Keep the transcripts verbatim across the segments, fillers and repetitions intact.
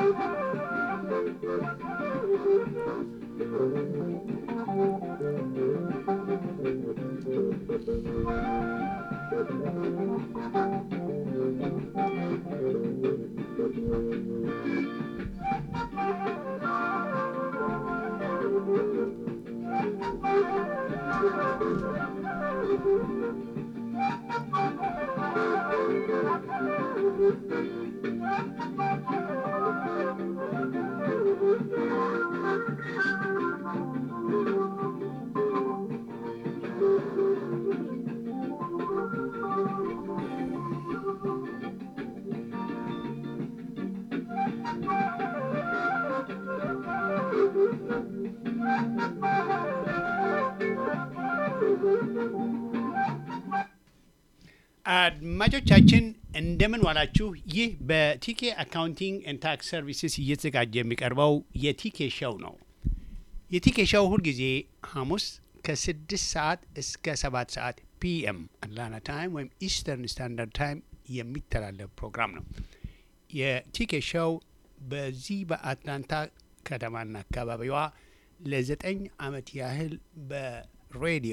አድማጮቻችን እንደምን ዋላችሁ። ይህ በቲኬ አካውንቲንግ ኤንድ ታክስ ሰርቪስስ እየተዘጋጀ የሚቀርበው የቲኬ ሾው ነው። የቲኬ ሾው ሁልጊዜ ሐሙስ ከስድስት ሰዓት እስከ ሰባት ሰዓት ፒኤም አትላንታ ታይም ወይም ኢስተርን ስታንዳርድ ታይም የሚተላለፍ ፕሮግራም ነው። የቲኬ ሾው በዚህ በአትላንታ ከተማና አካባቢዋ ለዘጠኝ ዓመት ያህል በሬዲዮ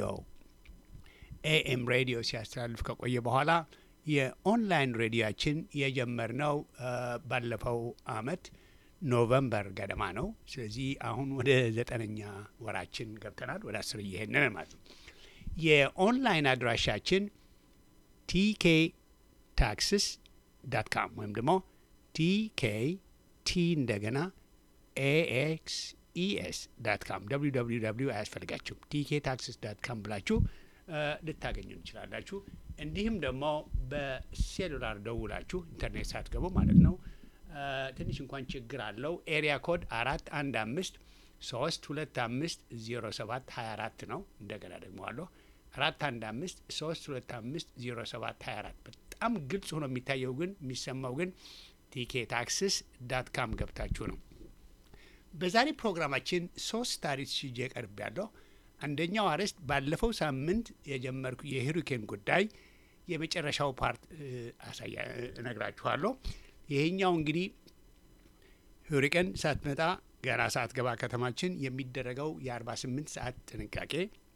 ኤኤም ሬዲዮ ሲያስተላልፍ ከቆየ በኋላ የኦንላይን ሬዲዮችን የጀመርነው ባለፈው አመት ኖቨምበር ገደማ ነው። ስለዚህ አሁን ወደ ዘጠነኛ ወራችን ገብተናል። ወደ አስር እየሄድን ማለት ነው። የኦንላይን አድራሻችን ቲኬ ታክስስ ዳት ካም ወይም ደግሞ ቲኬ ቲ እንደገና ኤኤክስ ኢኤስ ዳት ካም ደብሊው ደብሊው ደብሊው አያስፈልጋችሁም። ቲኬ ታክስስ ዳት ካም ብላችሁ ልታገኙ እንችላላችሁ። እንዲሁም ደግሞ በሴሉላር ደውላችሁ ኢንተርኔት ሳትገቡ ማለት ነው። ትንሽ እንኳን ችግር አለው። ኤሪያ ኮድ አራት አንድ አምስት ሶስት ሁለት አምስት ዜሮ ሰባት ሀያ አራት ነው። እንደገና ደግሞ አለው አራት አንድ አምስት ሶስት ሁለት አምስት ዜሮ ሰባት ሀያ አራት። በጣም ግልጽ ሆኖ የሚታየው ግን የሚሰማው ግን ቲኬ ታክስስ ዳት ካም ገብታችሁ ነው። በዛሬ ፕሮግራማችን ሶስት ታሪክ ይዤ ቀርብ ያለው አንደኛው አርዕስት ባለፈው ሳምንት የጀመርኩ የሂሪኬን ጉዳይ የመጨረሻው ፓርት አሳያ እነግራችኋለሁ። ይሄኛው እንግዲህ ሂሪኬን ሳትመጣ ገና ሳትገባ ከተማችን የሚደረገው የ48 ሰዓት ጥንቃቄ፣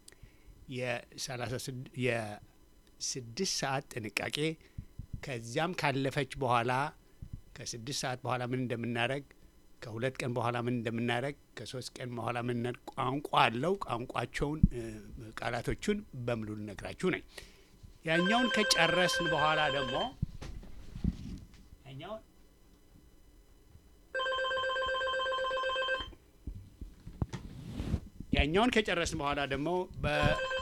የ36 የ6 ሰዓት ጥንቃቄ፣ ከዚያም ካለፈች በኋላ ከ6 ሰዓት በኋላ ምን እንደምናደርግ፣ ከሁለት ቀን በኋላ ምን እንደምናደርግ፣ ከሶስት ቀን በኋላ ምን ቋንቋ አለው ቋንቋቸውን ቃላቶቹን በሙሉ ልነግራችሁ ነኝ። ያኛውን ከጨረስን በኋላ ደግሞ ያኛውን ያኛውን ከጨረስን በኋላ ደግሞ በ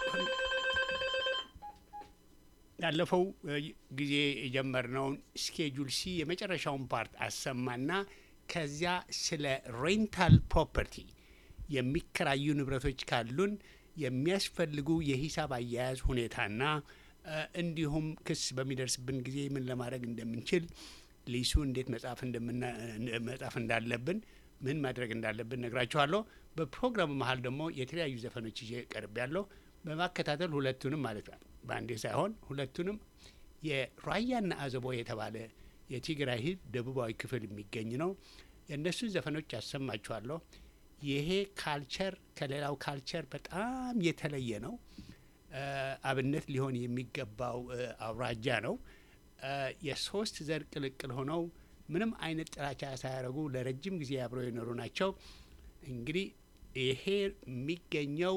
ያለፈው ጊዜ የጀመርነውን ስኬጁል ሲ የመጨረሻውን ፓርት አሰማና ከዚያ ስለ ሬንታል ፕሮፐርቲ የሚከራዩ ንብረቶች ካሉን የሚያስፈልጉ የሂሳብ አያያዝ ሁኔታና እንዲሁም ክስ በሚደርስብን ጊዜ ምን ለማድረግ እንደምንችል ሊሱ እንዴት መጻፍ እንደምና መጻፍ እንዳለብን ምን ማድረግ እንዳለብን ነግራችኋለሁ። በፕሮግራሙ መሀል ደግሞ የተለያዩ ዘፈኖች ይዤ ቀርብ ያለው በማከታተል ሁለቱንም ማለት ነው በአንዴ ሳይሆን ሁለቱንም የራያና አዘቦ የተባለ የትግራይ ህዝብ ደቡባዊ ክፍል የሚገኝ ነው። የእነሱን ዘፈኖች ያሰማችኋለሁ። ይሄ ካልቸር ከሌላው ካልቸር በጣም የተለየ ነው። አብነት ሊሆን የሚገባው አውራጃ ነው። የሶስት ዘር ቅልቅል ሆነው ምንም አይነት ጥላቻ ሳያደርጉ ለረጅም ጊዜ አብረው የኖሩ ናቸው። እንግዲህ ይሄ የሚገኘው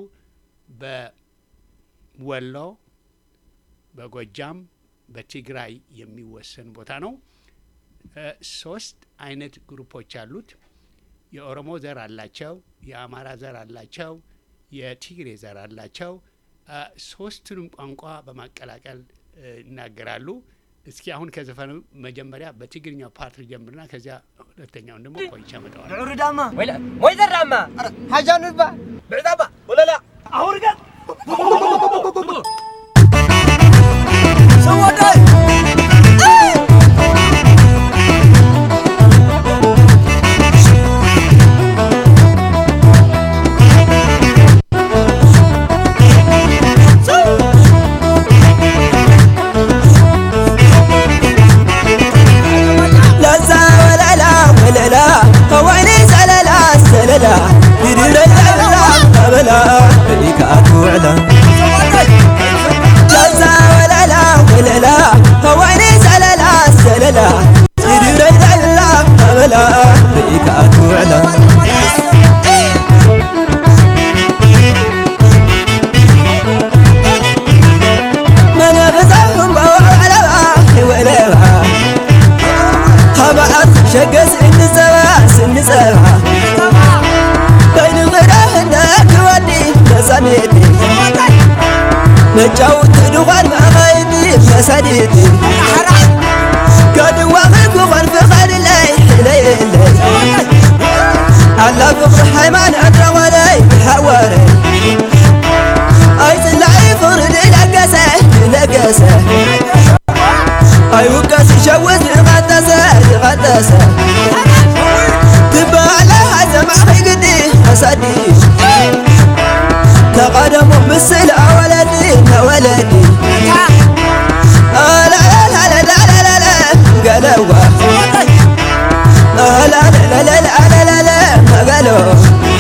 በወሎ፣ በጎጃም፣ በትግራይ የሚወሰን ቦታ ነው። ሶስት አይነት ግሩፖች አሉት። የኦሮሞ ዘር አላቸው፣ የአማራ ዘር አላቸው፣ የትግሬ ዘር አላቸው። ሶስቱንም ቋንቋ በማቀላቀል ይናገራሉ። እስኪ አሁን ከዘፈኑ መጀመሪያ በትግርኛው ፓርት ጀምርና ከዚያ ሁለተኛውን ደግሞ ቆይቻ መጣው ዑሩዳማ ወይላ ወይ ዘራማ ሐጃኑባ ብዕዳባ ወለላ አውርጋ ሰዋዳይ شقس النزبة سنزبة بين غيرهنا كودي مسانيتي نجاوت دغان ما غيبي مسانيتي كدوا غيكوغن في خير الليل ليل على فخر حيمان أدرى ولي بحواري أيت اللعي فرد لقسه لقسه أي وقاس يشوز غدسه غدسه تبع لها زمع قدي حسدي تقدم مثل ولدي ولدي لا لا لا لا لا لا لا قالوا لا لا لا لا لا لا لا ما قالوا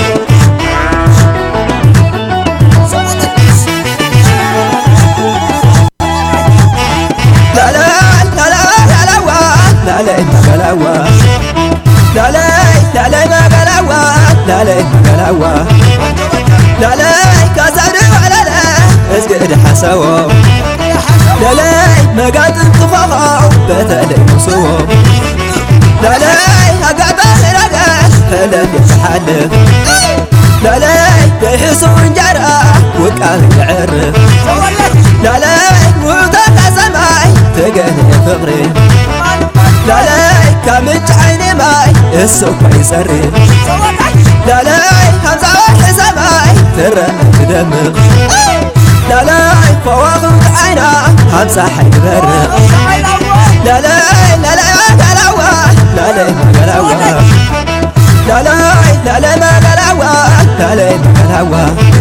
لا لا لا لا لا لا لا ما قالوا لا لا لا لا ما قالوا لا لا ما قالوا لا لا كسر ولا لا اسقد حسوا لا لا ما قاد انتفاضوا بتلي مسوا لا لا أقعد رقا هلا يتحلف لا لا يحسون جرى وقال يعرف لا لا وطاق سماي تقني فقري لا لا كامج عيني ماي السوق يسري لا لا همزة واحد سماي ترى تدمق لا لا فواغم عينا همزة حيد برق لا لا لا لا لا لا لا ما قالوا لا لا لا لا ما قالوا لا لا ما قالوا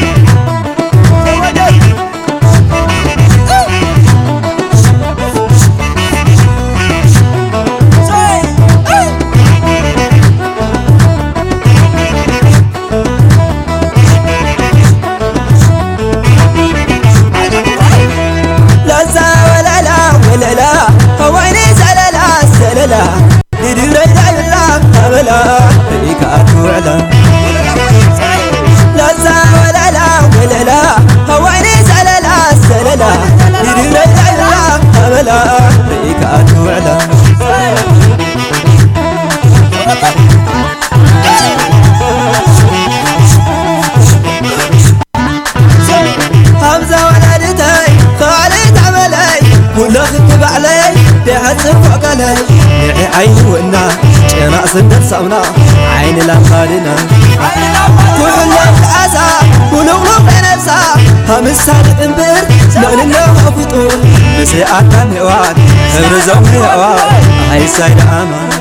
عين ونا جنا سندت سونا عين لامخالنا كل العزا ولولو بنفسا همسال انبر نقلنا خفطو بسي آتام هوان هرزوم هوان هاي سايد امان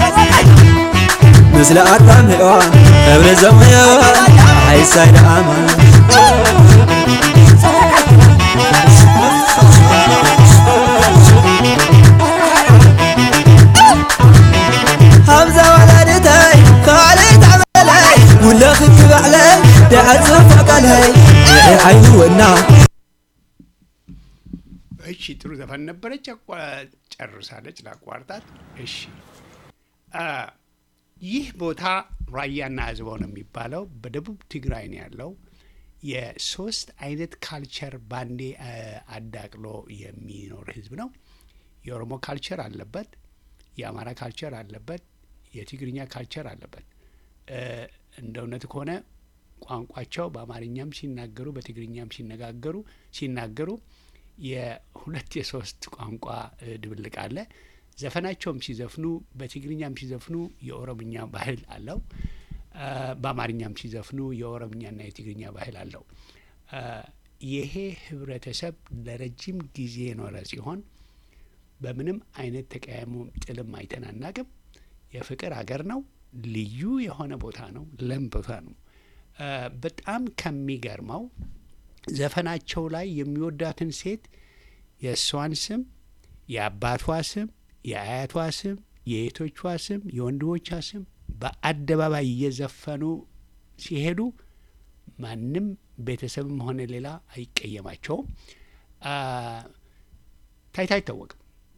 مثل آتام هوان هرزوم هوان هاي سايد امان همزة ولدتي خالد عملي ولا خكب علي دعت صفق علي عيني ونا እሺ ጥሩ ዘፈን ነበረች ጨርሳለች ላቋርጣት እሺ ይህ ቦታ ራያና አዝቦ ነው የሚባለው በደቡብ ትግራይ ነው ያለው የሶስት አይነት ካልቸር ባንዴ አዳቅሎ የሚኖር ህዝብ ነው የኦሮሞ ካልቸር አለበት የአማራ ካልቸር አለበት የትግርኛ ካልቸር አለበት እንደውነት ከሆነ ቋንቋቸው በአማርኛም ሲናገሩ በትግርኛም ሲነጋገሩ ሲናገሩ የሁለት የሶስት ቋንቋ ድብልቅ አለ ዘፈናቸውም ሲዘፍኑ በትግርኛም ሲዘፍኑ የኦሮምኛ ባህል አለው በአማርኛም ሲዘፍኑ የኦሮምኛና የትግርኛ ባህል አለው ይሄ ህብረተሰብ ለረጅም ጊዜ ኖረ ሲሆን በምንም አይነት ተቀያየሙ ጥልም አይተናናቅም የፍቅር ሀገር ነው ልዩ የሆነ ቦታ ነው ለም ቦታ ነው በጣም ከሚገርመው ዘፈናቸው ላይ የሚወዳትን ሴት የሷን ስም የአባቷ ስም የአያቷ ስም የእህቶቿ ስም የወንድሞቿ ስም በአደባባይ እየዘፈኑ ሲሄዱ ማንም ቤተሰብም ሆነ ሌላ አይቀየማቸውም ታይታ አይታወቅም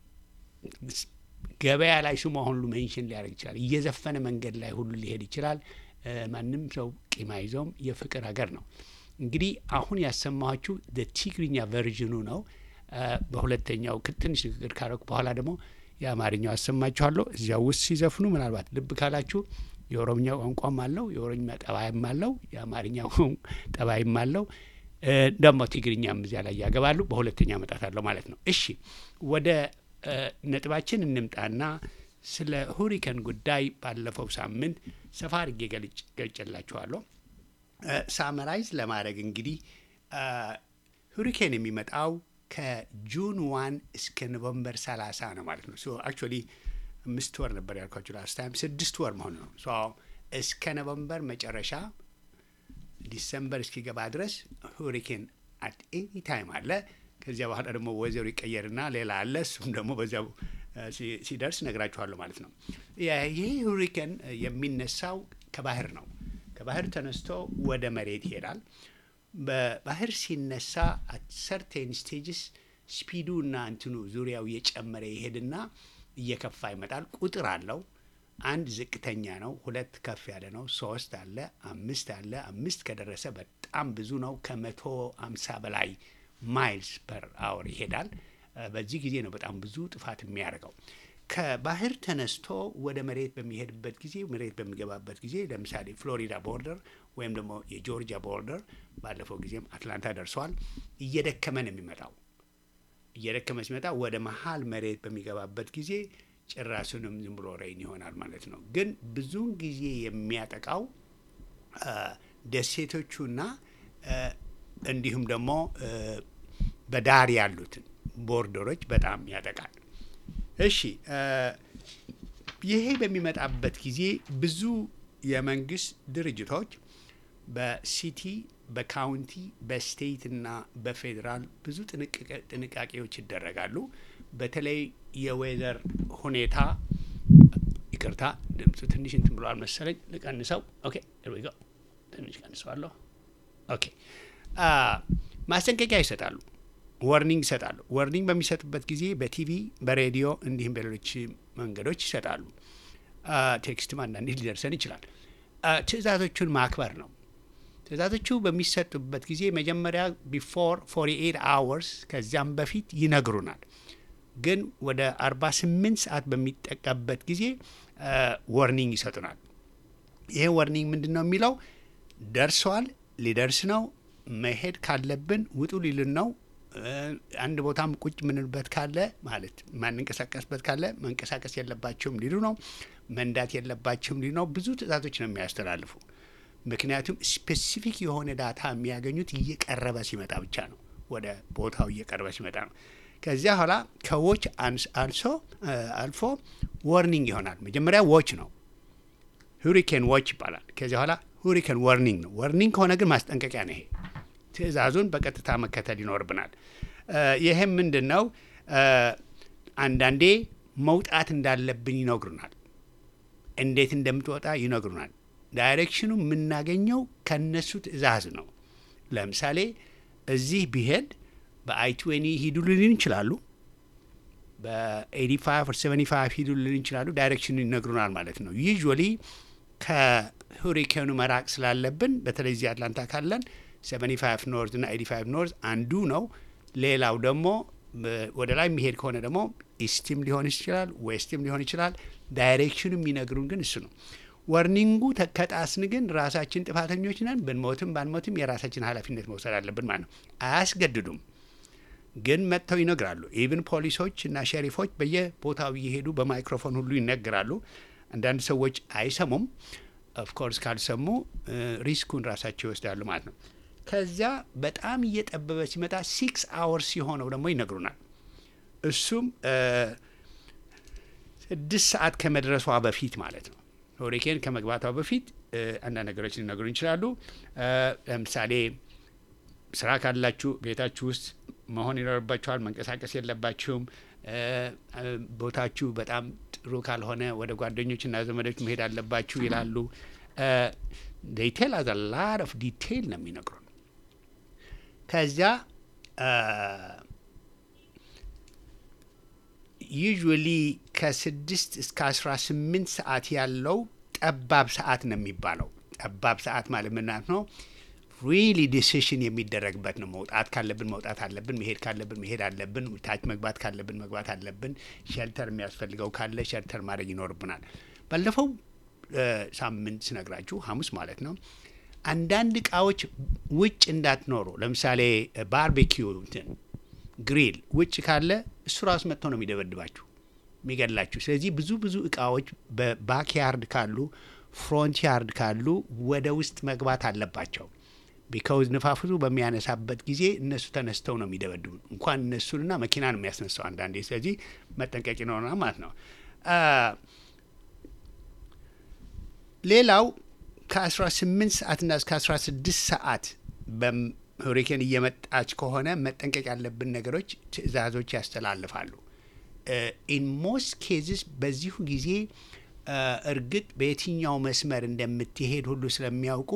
ገበያ ላይ ስሙ ሁሉ ሜንሽን ሊያደርግ ይችላል እየዘፈነ መንገድ ላይ ሁሉ ሊሄድ ይችላል ማንም ሰው ቂም አይዞም የፍቅር ሀገር ነው እንግዲህ አሁን ያሰማችሁ the ትግርኛ ቨርዥኑ ነው በሁለተኛው ትንሽ ንግግር ካረኩ በኋላ ደግሞ የአማርኛው አሰማችኋለሁ። እዚያው ውስጥ ሲዘፍኑ ምናልባት ልብ ካላችሁ የኦሮምኛ ቋንቋም አለው፣ የኦሮምኛ ጠባይም አለው፣ የአማርኛ ጠባይም አለው። ደግሞ ትግርኛም እዚያ ላይ ያገባሉ። በሁለተኛ መጣታለሁ ማለት ነው። እሺ ወደ ነጥባችን እንምጣና ስለ ሁሪኬን ጉዳይ ባለፈው ሳምንት ሰፋ አድርጌ ገልጬላችኋለሁ። ሳመራይዝ ለማድረግ እንግዲህ ሁሪኬን የሚመጣው ከጁን ዋን እስከ ኖቨምበር ሰላሳ ነው ማለት ነው። ሶ አክቹዋሊ አምስት ወር ነበር ያልኳችሁ ላስት ታይም፣ ስድስት ወር መሆኑ ነው። ሶ እስከ ኖቨምበር መጨረሻ ዲሰምበር እስኪገባ ድረስ ሁሪኬን አት ኤኒ ታይም አለ። ከዚያ በኋላ ደግሞ ወይዘሩ ይቀየርና ሌላ አለ። እሱም ደግሞ በዚያው ሲደርስ ነግራችኋለሁ ማለት ነው። ይህ ሁሪኬን የሚነሳው ከባህር ነው። ከባህር ተነስቶ ወደ መሬት ይሄዳል። በባህር ሲነሳ አት ሰርቴን ስቴጅስ ስፒዱ እና እንትኑ ዙሪያው እየጨመረ ይሄድና እየከፋ ይመጣል። ቁጥር አለው። አንድ ዝቅተኛ ነው፣ ሁለት ከፍ ያለ ነው፣ ሶስት አለ፣ አምስት አለ። አምስት ከደረሰ በጣም ብዙ ነው። ከመቶ አምሳ በላይ ማይልስ ፐር አወር ይሄዳል። በዚህ ጊዜ ነው በጣም ብዙ ጥፋት የሚያደርገው። ከባህር ተነስቶ ወደ መሬት በሚሄድበት ጊዜ መሬት በሚገባበት ጊዜ ለምሳሌ ፍሎሪዳ ቦርደር ወይም ደግሞ የጆርጂያ ቦርደር ባለፈው ጊዜም አትላንታ ደርሷል። እየደከመ ነው የሚመጣው። እየደከመ ሲመጣ ወደ መሀል መሬት በሚገባበት ጊዜ ጭራሱንም ዝም ብሎ ሬን ይሆናል ማለት ነው። ግን ብዙውን ጊዜ የሚያጠቃው ደሴቶቹና እንዲሁም ደግሞ በዳር ያሉትን ቦርደሮች በጣም ያጠቃል። እሺ ይሄ በሚመጣበት ጊዜ ብዙ የመንግስት ድርጅቶች በሲቲ፣ በካውንቲ፣ በስቴት እና በፌዴራል ብዙ ጥንቃቄዎች ይደረጋሉ። በተለይ የዌዘር ሁኔታ ይቅርታ፣ ድምፁ ትንሽ እንትን ብሏል መሰለኝ። ልቀንሰው። ኦኬ ሄር ዊ ጎ። ትንሽ ቀንሰዋለሁ። ኦኬ ማስጠንቀቂያ ይሰጣሉ፣ ወርኒንግ ይሰጣሉ። ወርኒንግ በሚሰጡበት ጊዜ በቲቪ በሬዲዮ እንዲሁም በሌሎች መንገዶች ይሰጣሉ። ቴክስትም አንዳንዴ ሊደርሰን ይችላል። ትዕዛዞቹን ማክበር ነው። ትዕዛዞቹ በሚሰጡበት ጊዜ መጀመሪያ ቢፎር ፎርቲ ኤይት አወርስ ከዚያም በፊት ይነግሩናል። ግን ወደ አርባ ስምንት ሰዓት በሚጠቃበት ጊዜ ወርኒንግ ይሰጡናል። ይሄ ወርኒንግ ምንድን ነው የሚለው? ደርሷል፣ ሊደርስ ነው፣ መሄድ ካለብን ውጡ ሊልን ነው። አንድ ቦታም ቁጭ ምንልበት ካለ ማለት ማንንቀሳቀስበት ካለ መንቀሳቀስ የለባቸውም ሊሉ ነው። መንዳት የለባቸውም ሊሉ ነው። ብዙ ትዕዛዞች ነው የሚያስተላልፉ። ምክንያቱም ስፔሲፊክ የሆነ ዳታ የሚያገኙት እየቀረበ ሲመጣ ብቻ ነው። ወደ ቦታው እየቀረበ ሲመጣ ነው። ከዚያ ኋላ ከዎች አልሶ አልፎ ወርኒንግ ይሆናል። መጀመሪያ ዎች ነው፣ ሁሪኬን ዎች ይባላል። ከዚያ ኋላ ሁሪኬን ወርኒንግ ነው። ወርኒንግ ከሆነ ግን ማስጠንቀቂያ ነው። ይሄ ትዕዛዙን በቀጥታ መከተል ይኖርብናል። ይህም ምንድን ነው? አንዳንዴ መውጣት እንዳለብን ይነግሩናል። እንዴት እንደምትወጣ ይነግሩናል። ዳይሬክሽኑ የምናገኘው ከነሱ ትዕዛዝ ነው። ለምሳሌ እዚህ ቢሄድ በአይ ትዌንቲ ሂዱ ልን ይችላሉ። በኤይቲ ፋይቭ ኦር ሰቨንቲ ፋይቭ ሂዱ ልን ይችላሉ። ዳይሬክሽኑ ይነግሩናል ማለት ነው። ዩዥዋሊ ከሁሪኬኑ መራቅ ስላለብን በተለይ እዚህ አትላንታ ካለን ሰቨንቲ ፋይቭ ኖርዝ እና ኤይቲ ፋይቭ ኖርዝ አንዱ ነው። ሌላው ደግሞ ወደ ላይ የሚሄድ ከሆነ ደግሞ ኢስትም ሊሆን ይችላል፣ ዌስትም ሊሆን ይችላል። ዳይሬክሽኑ የሚነግሩን ግን እሱ ነው። ወርኒንጉ ከጣስን ግን ራሳችን ጥፋተኞች ነን። ብንሞትም ባንሞትም የራሳችን ኃላፊነት መውሰድ አለብን ማለት ነው። አያስገድዱም፣ ግን መጥተው ይነግራሉ። ኢቭን ፖሊሶች እና ሸሪፎች በየቦታው እየሄዱ በማይክሮፎን ሁሉ ይነግራሉ። አንዳንድ ሰዎች አይሰሙም። ኦፍኮርስ ካልሰሙ ሪስኩን ራሳቸው ይወስዳሉ ማለት ነው። ከዚያ በጣም እየጠበበ ሲመጣ ሲክስ አወርስ ሲሆነው ደግሞ ይነግሩናል። እሱም ስድስት ሰዓት ከመድረሷ በፊት ማለት ነው። ሁሪኬን ከመግባቷ በፊት አንዳንድ ነገሮች ሊነግሩን ይችላሉ። ለምሳሌ ስራ ካላችሁ ቤታችሁ ውስጥ መሆን ይኖርባችኋል። መንቀሳቀስ የለባችሁም። ቦታችሁ በጣም ጥሩ ካልሆነ ወደ ጓደኞችና ዘመዶች መሄድ አለባችሁ ይላሉ። they tell us a lot of detail ነው የሚነግሩን። ከዚያ ዩዥዋሊ ከስድስት እስከ አስራ ስምንት ሰዓት ያለው ጠባብ ሰዓት ነው የሚባለው። ጠባብ ሰዓት ማለት ምናት ነው? ሪሊ ዲሲሽን የሚደረግበት ነው። መውጣት ካለብን መውጣት አለብን፣ መሄድ ካለብን መሄድ አለብን፣ ታች መግባት ካለብን መግባት አለብን፣ ሸልተር የሚያስፈልገው ካለ ሸልተር ማድረግ ይኖርብናል። ባለፈው ሳምንት ስነግራችሁ ሐሙስ ማለት ነው አንዳንድ እቃዎች ውጭ እንዳትኖሩ፣ ለምሳሌ ባርቤኪው እንትን ግሪል ውጭ ካለ እሱ ራሱ መጥቶ ነው የሚደበድባችሁ የሚገድላችሁ። ስለዚህ ብዙ ብዙ እቃዎች በባክያርድ ካሉ ፍሮንት ያርድ ካሉ ወደ ውስጥ መግባት አለባቸው። ቢካውዝ ንፋፍቱ በሚያነሳበት ጊዜ እነሱ ተነስተው ነው የሚደበድቡ። እንኳን እነሱንና መኪና ነው የሚያስነሳው አንዳንዴ። ስለዚህ መጠንቀቅ ይኖርና ማለት ነው። ሌላው ከአስራ ስምንት ሰዓትና እስከ አስራ ስድስት ሰዓት በሁሪኬን እየመጣች ከሆነ መጠንቀቅ ያለብን ነገሮች ትዕዛዞች ያስተላልፋሉ። ኢን ሞስት ኬዝስ በዚሁ ጊዜ እርግጥ በየትኛው መስመር እንደምትሄድ ሁሉ ስለሚያውቁ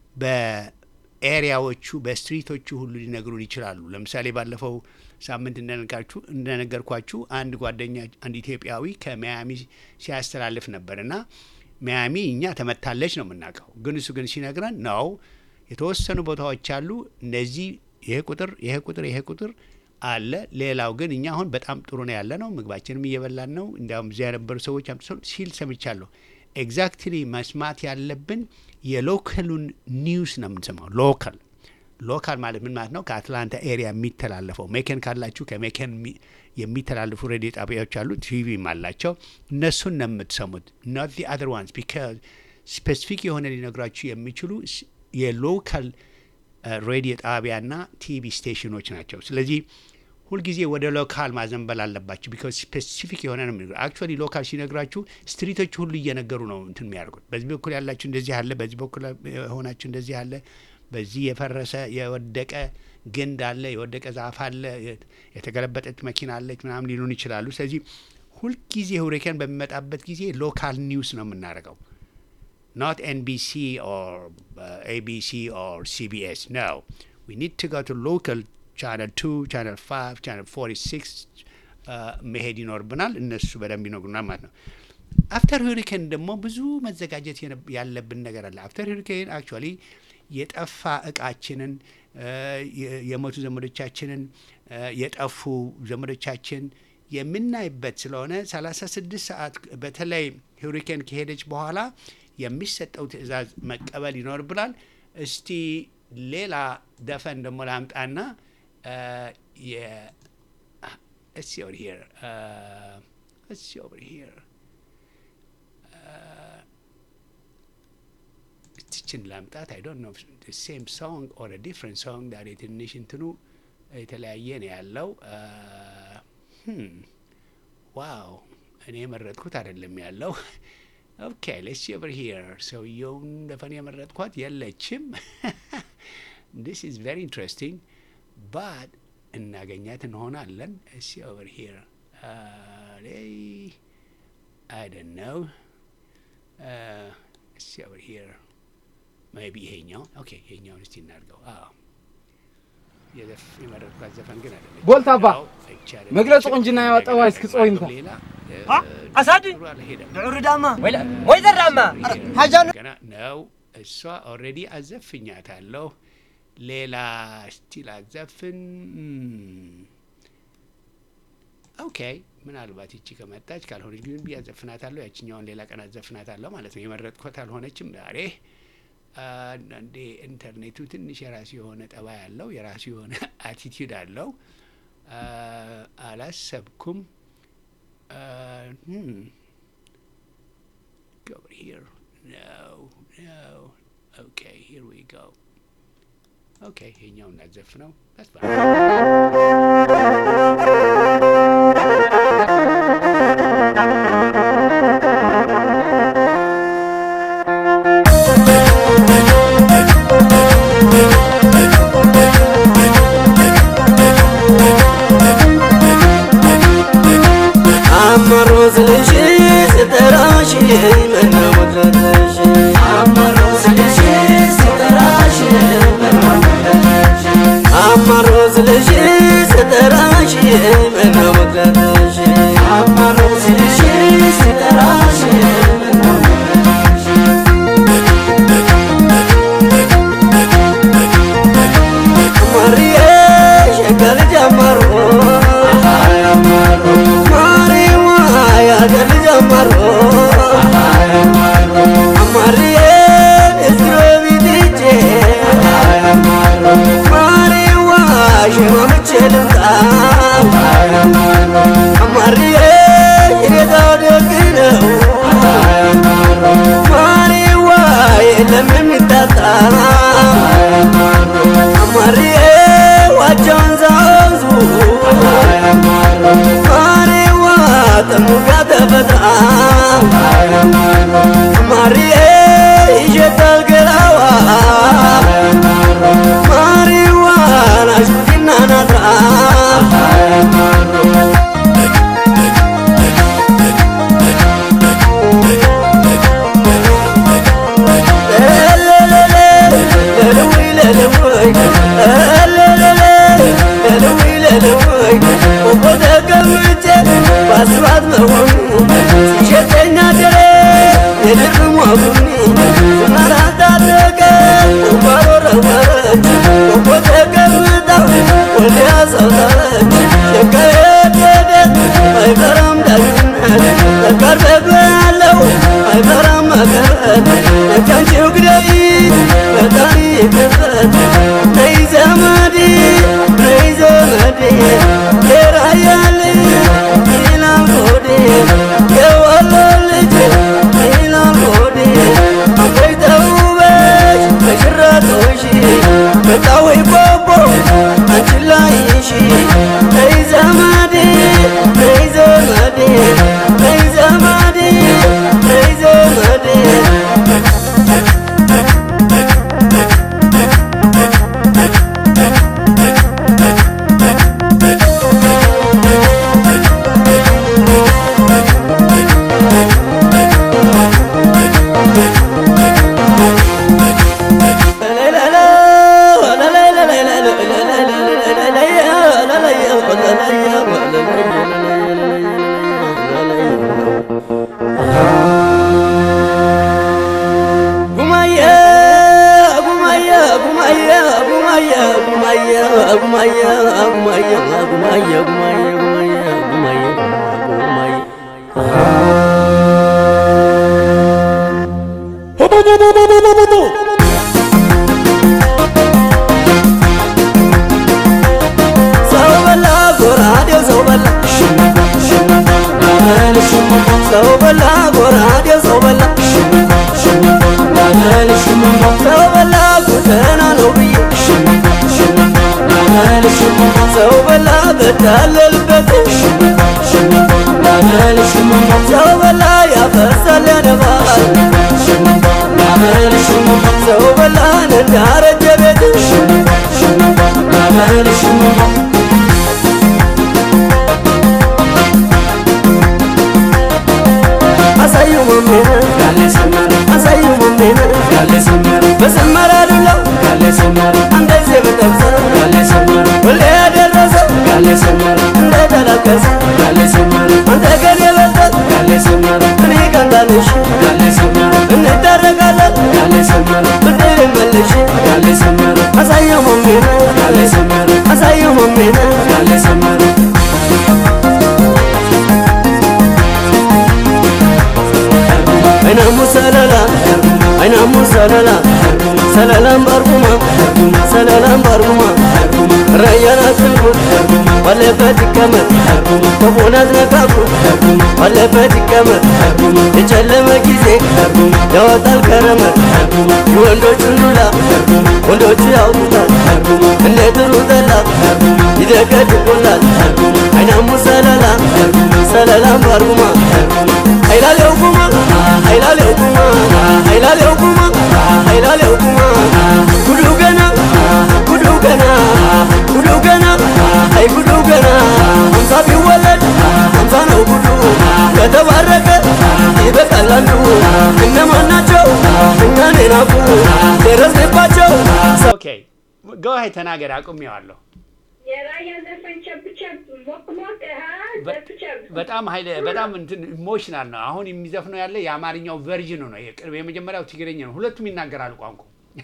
በኤሪያዎቹ በስትሪቶቹ ሁሉ ሊነግሩን ይችላሉ። ለምሳሌ ባለፈው ሳምንት እንደነገርኳችሁ እንደነገርኳችሁ አንድ ጓደኛ አንድ ኢትዮጵያዊ ከሚያሚ ሲያስተላልፍ ነበርና ሚያሚ እኛ ተመታለች ነው የምናውቀው። ግን እሱ ግን ሲነግረን ነው የተወሰኑ ቦታዎች አሉ እነዚህ ይሄ ቁጥር ይሄ ቁጥር ይሄ ቁጥር አለ። ሌላው ግን እኛ አሁን በጣም ጥሩ ነው ያለ ነው፣ ምግባችንም እየበላን ነው፣ እንዲያውም እዚያ የነበሩ ሰዎች አምጥተው ሲል ሰምቻለሁ። ኤግዛክትሊ መስማት ያለብን የሎካሉን ኒውስ ነው የምንሰማው። ሎካል ሎካል ማለት ምን ማለት ነው? ከአትላንታ ኤሪያ የሚተላለፈው ሜከን ካላችሁ ከሜከን የሚተላለፉ ሬዲዮ ጣቢያዎች አሉ፣ ቲቪም አላቸው። እነሱን ነው የምትሰሙት። ኖት ዲ አዘር ዋንስ ቢካዝ ስፔሲፊክ የሆነ ሊነግራችሁ የሚችሉ የሎካል ሬዲዮ ጣቢያና ቲቪ ስቴሽኖች ናቸው። ስለዚህ ሁልጊዜ ወደ ሎካል ማዘንበል አለባችሁ። ቢካዝ ስፔሲፊክ የሆነ ነው የሚነግሩ። አክቹዋሊ ሎካል ሲነግራችሁ ስትሪቶች ሁሉ እየነገሩ ነው እንትን የሚያደርጉት። በዚህ በኩል ያላችሁ እንደዚህ አለ፣ በዚህ በኩል ሆናችሁ እንደዚህ አለ፣ በዚህ የፈረሰ የወደቀ ግንድ አለ፣ የወደቀ ዛፍ አለ፣ የተገለበጠች መኪና አለች ምናምን ሊሉን ይችላሉ። ስለዚህ ሁልጊዜ ሁሪኬን በሚመጣበት ጊዜ ሎካል ኒውስ ነው የምናደርገው። Not N B C or uh, A B C or C B S. No, we need to go to local channel two, channel five, channel forty-six. መሄድ ይኖርብናል። እነሱ በደንብ ይነግሩናል ማለት ነው። አፍተር ሁሪኬን ደግሞ ብዙ መዘጋጀት ያለብን ነገር አለ። አፍተር ሁሪኬን አክቹዋሊ የጠፋ እቃችንን የሞቱ ዘመዶቻችንን የጠፉ ዘመዶቻችን የምናይበት ስለሆነ ሰላሳ ስድስት ሰዓት በተለይ ሁሪኬን ከሄደች በኋላ የሚሰጠው ትዕዛዝ መቀበል ይኖርብናል። እስቲ ሌላ ደፈን ደግሞ ላምጣና የ let's see over here uh, let's see over here እችን ላምጣት። I don't know if the same song or a different song that it ትንሽ እንትኑ የተለያየ ነው ያለው። ዋው እኔ የመረጥኩት አይደለም ያለው። Okay, let's see over here. So የውን ደፈን የመረጥኳት የለችም። This is very interesting, but እናገኛት እንሆናለን። Let's see over here. Uh, they, I don't know. Uh, let's see over here. Maybe ይሄኛው። Okay, ይሄኛውን እስቲ እናድርገው። አዎ የመረጥኳት ዘፈን ግን አይደለም። ቦልታባ መግለጽ ቁንጅና ያወጣው አይስክ ጾይንታ ها أسد عرداما ولا وين الرامة حاجة ነው እሷ ኦልሬዲ አዘፍኛታለሁ። ሌላ ስቲል አዘፍን። ኦኬ ምናልባት እቺ ከመጣች ካልሆነች ግን ቢያዘፍናታለሁ። ያቺኛውን ሌላ ቀን አዘፍናታለሁ ማለት ነው። የመረጥኳት አልሆነችም ዛሬ። አንዴ ኢንተርኔቱ ትንሽ የራሱ የሆነ ጠባይ ያለው የራሱ የሆነ አቲቲዩድ አለው። አላሰብኩም። Uh, hmm. Go over here. No, no. Okay, here we go. Okay, here you know that's no. That's fine. I'm አማርዬ እስሮ ቢትቼ ማሪዋ ሽማምቼ ልምጣ አማርዬ የጌታው ደግ ነው ማሪዋ የለም የሚታጣ አማርዬ ዋጃውን ዛዙ ማሪዋ ተሙጋ ተፈጥራ አማርዬ ይሸታል ገላዋ ማሪዋ ናሽኩቲና ናትራ ባስባት መሆኑ ሲሸተኛ ደሬ የድርሟ ቡኒ ስናራታደቀ ባሮረወረች ቆቦ ተቀምጣው ወልያ ሰውታች የቀየደደት አይፈራም ዳግነት ተቃር በጎ ያለው አይፈራም መቀረት ነካንቺው ግደይ ፈጣሪ ይክፈት ነይ ዘመዴ ነይ ዘመዴ የራያል ይላል ሆዴ የወሎ ልጅ ይላል ሆዴ አንተይ ተውበሽ በሽራቶሽ በጣወይ ቦቦ አንቺን ላይሽ ነይ ዘመዴ ነይ ዘመዴ ነይ ዘመዴ ነይ ዘመዴ ሰው በላ ጎራዴው ሰው በላ ሰው በላ ጉተና ነው ብዬ ሰው በላ በዳለልበት ሰው በላ ያፈሳል ያነባል ሰው በላ እንዳረጀ ቤት አሳዩ መሜነ አሳዩ መሜነ በሰመራ ዱላ እንደዚህ በጠብሰ ሁሌ ያደረሰ እንደተላቀሰ አንተ ገን የበጠት እኔ ቀንዳንሽ እንዳረጋለን ብድር መልሽ አሳዩ መሜነ አሳዩ መሜነ አይናሙ ሰለላ አይናሙ ሰለላ ሰለላም ባርጉማ ሰለላም ባርጉማ ራያና ትልቁት ባለበት ይቀመጥ ከሆናት ነቃቁ ባለበት ይቀመጥ የጨለመ ጊዜ ያወጣል ከረመት የወንዶቹን ዱላ ወንዶቹ ያውጡታል እንደ ጥሩ ጠላ ይደቀድቁላል አይናሙ ሰለላ ሰለላም ባርጉማ አይላሌው ጉማ አይላሌው ጉማ አይላሌው ጉማ አይላሌው ጉማ ጉዱ ገና ጉዱ ገና ጉዱ ገና አይ ጉዱ ገና አምሳ ቢወለድ አምሳ ነው ጉዱ ከተባረከ ይበቃል አንዱ እነማን ናቸው እኛን የናቁ ደረስንባቸው ኦኬ ጎ አሄድ ተናገር አቁሜዋለሁ በጣም ኃይለ በጣም እንትን ኢሞሽናል ነው አሁን የሚዘፍነው ያለ የአማርኛው ቨርዥኑ ነው የቅርብ የመጀመሪያው ትግርኛ ነው ሁለቱም ይናገራሉ ቋንቋ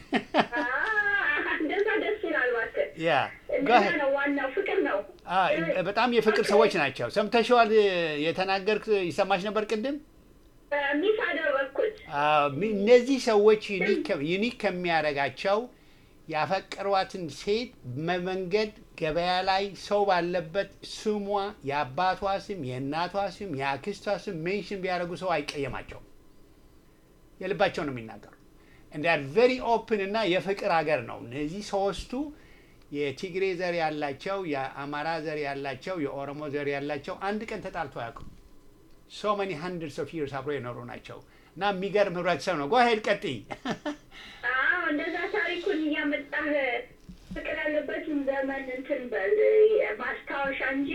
እንደዛ ደስ ይላል ማለት ያ ነው ዋናው ፍቅር ነው በጣም የፍቅር ሰዎች ናቸው ሰምተሽዋል የተናገርክ ይሰማሽ ነበር ቅድም ሚስ አደረኩት። እነዚህ ሰዎች ዩኒክ ከሚያደርጋቸው ያፈቀሯትን ሴት በመንገድ ገበያ ላይ ሰው ባለበት ስሟ፣ የአባቷ ስም፣ የእናቷ ስም፣ የአክስቷ ስም ሜንሽን ቢያደርጉ ሰው አይቀየማቸውም። የልባቸው ነው የሚናገሩ። እንደ ቬሪ ኦፕን እና የፍቅር ሀገር ነው። እነዚህ ሶስቱ የትግሬ ዘር ያላቸው፣ የአማራ ዘር ያላቸው፣ የኦሮሞ ዘር ያላቸው አንድ ቀን ተጣልቶ አያውቁም። ሶ መኒ ሀንድረድስ ኦፍ ይርስ አብሮ የኖሩ ናቸው እና የሚገርም ህብረተሰብ ነው። ጎሄድ ቀጥይ። አዎ እንደዛ ታሪኩን እያመጣህ ፍቅር ያለበትን ዘመን እንትን በል ማስታወሻ እንጂ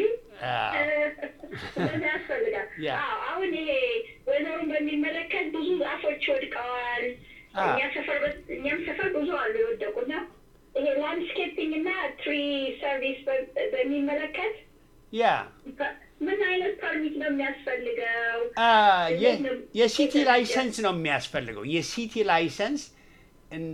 እንደዛ ያስፈልጋል። አዎ አሁን ይሄ ወይዘሩን በሚመለከት ብዙ ዛፎች ወድቀዋል። እኛም ሰፈር ብዙ አሉ የወደቁና ይሄ ላንድስኬፒንግ እና ትሪ ሰርቪስ በሚመለከት ያ ምን አይነት ፐርሚት ነው የሚያስፈልገው? የሲቲ ላይሰንስ ነው የሚያስፈልገው። የሲቲ ላይሰንስ እንደ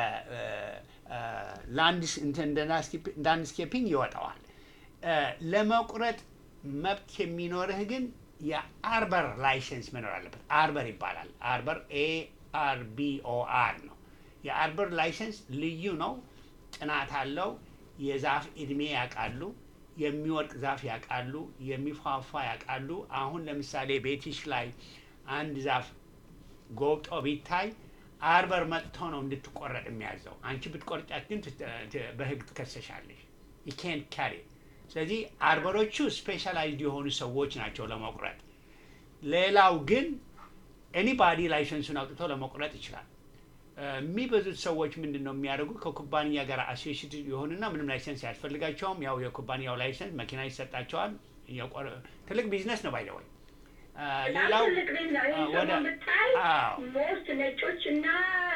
ላንድስኬፒንግ ይወጣዋል። ለመቁረጥ መብት የሚኖርህ ግን የአርበር ላይሰንስ መኖር አለበት። አርበር ይባላል። አርበር ኤ አር ቢ ኦ አር ነው። የአርበር ላይሰንስ ልዩ ነው። ጥናት አለው። የዛፍ እድሜ ያውቃሉ። የሚወድቅ ዛፍ ያውቃሉ። የሚፏፏ ያውቃሉ። አሁን ለምሳሌ ቤትሽ ላይ አንድ ዛፍ ጎብጦ ቢታይ አርበር መጥቶ ነው እንድትቆረጥ የሚያዘው። አንቺ ብትቆርጫት ግን በህግ ትከሰሻለሽ። you can't carry። ስለዚህ አርበሮቹ ስፔሻላይዝድ የሆኑ ሰዎች ናቸው ለመቁረጥ። ሌላው ግን ኤኒባዲ ላይሰንሱን አውጥቶ ለመቁረጥ ይችላል። የሚበዙት ሰዎች ምንድን ነው የሚያደርጉት? ከኩባንያ ጋር አሶሺየትድ የሆኑና ምንም ላይሰንስ ያስፈልጋቸውም። ያው የኩባንያው ላይሰንስ መኪና ይሰጣቸዋል። ትልቅ ቢዝነስ ነው ባይ ዘ ወይ። ሌላው ወደ ሞስት ነጮችና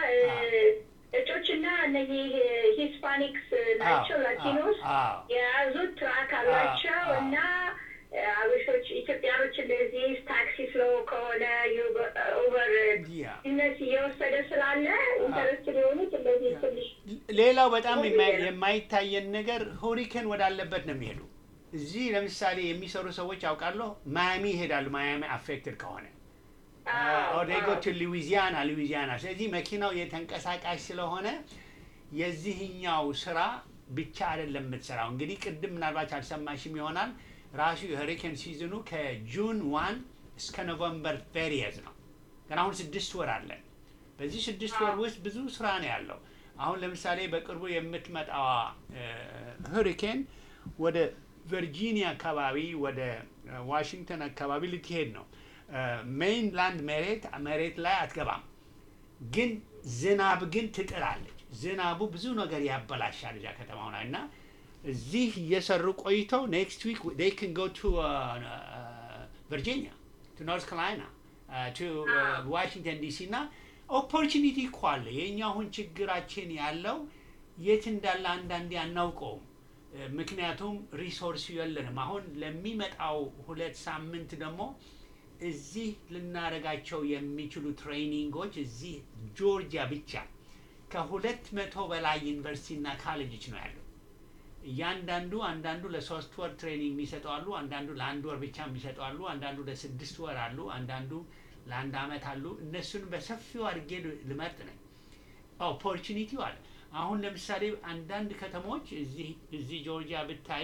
ነጮችና እነዚህ ሂስፓኒክስ ናቸው፣ ላቲኖስ የያዙት ትራክ አላቸው እና አበሾች ኢትዮጵያኖች እንደዚህ ታክሲ ስለው ከሆነ ኦቨር ቢዝነስ እየወሰደ ስላለ ኢንተረስት ሊሆኑት እንደዚህ ትንሽ። ሌላው በጣም የማይታየን ነገር ሁሪኬን ወዳለበት ነው የሚሄዱ። እዚህ ለምሳሌ የሚሰሩ ሰዎች ያውቃለሁ ማያሚ ይሄዳሉ። ማያሚ አፌክትድ ከሆነ ኦዴጎ ቱ ሉዊዚያና ሉዊዚያና። ስለዚህ መኪናው የተንቀሳቃሽ ስለሆነ የዚህኛው ስራ ብቻ አይደለም የምትሰራው። እንግዲህ ቅድም ምናልባት አልሰማሽም ይሆናል ራሱ የሁሪኬን ሲዝኑ ከጁን ዋን እስከ ኖቨምበር ፌሪየዝ ነው። ግን አሁን ስድስት ወር አለን። በዚህ ስድስት ወር ውስጥ ብዙ ስራ ነው ያለው። አሁን ለምሳሌ በቅርቡ የምትመጣዋ ሁሪኬን ወደ ቨርጂኒያ አካባቢ ወደ ዋሽንግተን አካባቢ ልትሄድ ነው። ሜይንላንድ መሬት መሬት ላይ አትገባም፣ ግን ዝናብ ግን ትጥላለች። ዝናቡ ብዙ ነገር ያበላሻል እዚያ ከተማው ላይ እና እዚህ እየሰሩ ቆይተው ኔክስት ዊክ they can go to ቨርጂኒያ to ኖርዝ ካሮላይና to ዋሽንግተን ዲሲ እና ኦፖርቹኒቲ እኮ አለ። የእኛ አሁን ችግራችን ያለው የት እንዳለ አንዳንዴ አናውቀውም። ምክንያቱም ሪሶርስ የለንም። አሁን ለሚመጣው ሁለት ሳምንት ደግሞ እዚህ ልናደርጋቸው የሚችሉ ትሬኒንጎች እዚህ ጆርጂያ ብቻ ከሁለት መቶ በላይ ዩኒቨርሲቲ እና ካሌጆች ነው ያለው። እያንዳንዱ አንዳንዱ ለሶስት ወር ትሬኒንግ የሚሰጡ አሉ፣ አንዳንዱ ለአንድ ወር ብቻ የሚሰጡ አሉ፣ አንዳንዱ ለስድስት ወር አሉ፣ አንዳንዱ ለአንድ አመት አሉ። እነሱን በሰፊው አድርጌ ልመርጥ ነኝ። ኦፖርቹኒቲው አለ። አሁን ለምሳሌ አንዳንድ ከተሞች እዚህ እዚህ ጆርጂያ ብታይ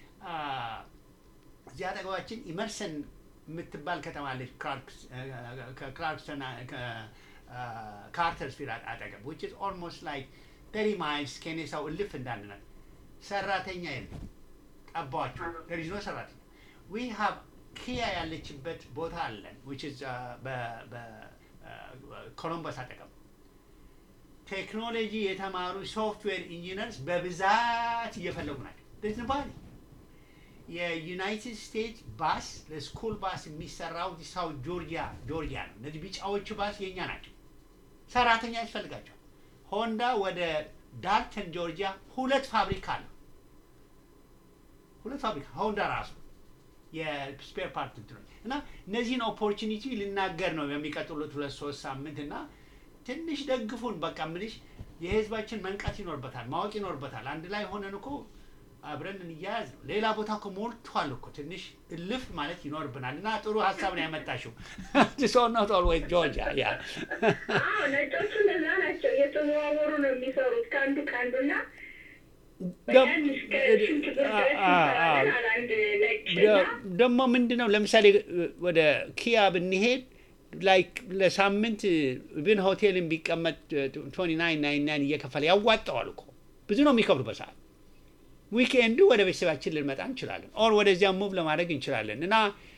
እዚህ አጠገባችን ኢመርሰን የምትባል ከተማ አለች። ከክላርክስተን ካርተርስቪል አጠገብ which is almost like thirty miles ከኔሳው እልፍ እንዳንነት ሰራተኛ የለም። ቀባቸው there is no ሰራተኛ። we have ኪያ ያለችበት ቦታ አለን which is በኮሎምበስ አጠገብ ቴክኖሎጂ የተማሩ ሶፍትዌር ኢንጂነርስ በብዛት እየፈለጉ ናቸው። there's nobody። የዩናይትድ ስቴትስ ባስ ለስኩል ባስ የሚሰራው ሳውት ጆርጂያ ጆርጂያ ነው። እነዚህ ቢጫዎቹ ባስ የኛ ናቸው። ሰራተኛ ያስፈልጋቸው። ሆንዳ ወደ ዳልተን ጆርጂያ ሁለት ፋብሪካ አለው። ሁለት ፋብሪካ ሆንዳ ራሱ የስፔር ፓርት እንትኖች እና እነዚህን ኦፖርቹኒቲ ልናገር ነው የሚቀጥሉት ሁለት ሶስት ሳምንት እና ትንሽ ደግፉን። በቃ ምንሽ የህዝባችን መንቃት ይኖርበታል፣ ማወቅ ይኖርበታል። አንድ ላይ ሆነን እኮ አብረን እንያዝ ነው። ሌላ ቦታ እኮ ሞልቷል እኮ ትንሽ እልፍ ማለት ይኖርብናል። እና ጥሩ ሀሳብ ነው ያመጣሽው። This is not always Georgia. Yeah. አዎ ነጮቹ እንደዛ ናቸው። የተዘዋወሩ ነው የሚሰሩት ከአንዱ ከአንዱና ደግሞ ምንድን ነው ለምሳሌ ወደ ኪያ ብንሄድ ላይክ ለሳምንት ብን ሆቴልን ቢቀመጥ twenty-nine ninety-nine እየከፈለ ያዋጣዋል እኮ ብዙ ነው የሚከፍሉ በሰዓት ዊኬንዱ ወደ ቤተሰባችን ልንመጣ እንችላለን ኦር ወደዚያ ሙቭ ለማድረግ እንችላለን እና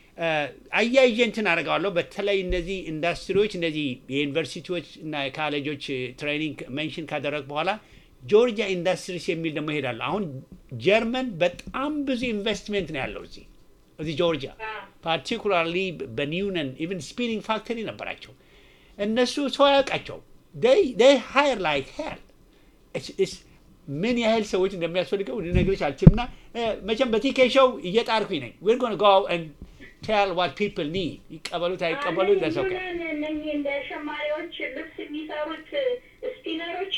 አያይዤ እንትን አደርጋለሁ በተለይ እነዚህ ኢንዱስትሪዎች እነዚህ የዩኒቨርሲቲዎች እና የካሌጆች ትሬኒንግ ሜንሽን ካደረግ በኋላ ጆርጂያ ኢንዱስትሪስ የሚል ደግሞ ይሄዳሉ አሁን ጀርመን በጣም ብዙ ኢንቨስትመንት ነው ያለው እዚህ እዚህ ጆርጂያ ፓርቲኩላርሊ በኒውነን ኢቨን ስፒኒንግ ፋክተሪ ነበራቸው እነሱ ሰው ያውቃቸው they they hire like hell it's ምን ያህል ሰዎች እንደሚያስፈልገው ልነግርሽ አልችልምና መቼም በቲኬሾው እየጣርኩኝ ነኝ we're going to go and tell what people need ይቀበሉት አይቀበሉት ለሰው እነኚህ እንደ ሸማሪዎች ልብስ የሚሰሩት ስፒነሮች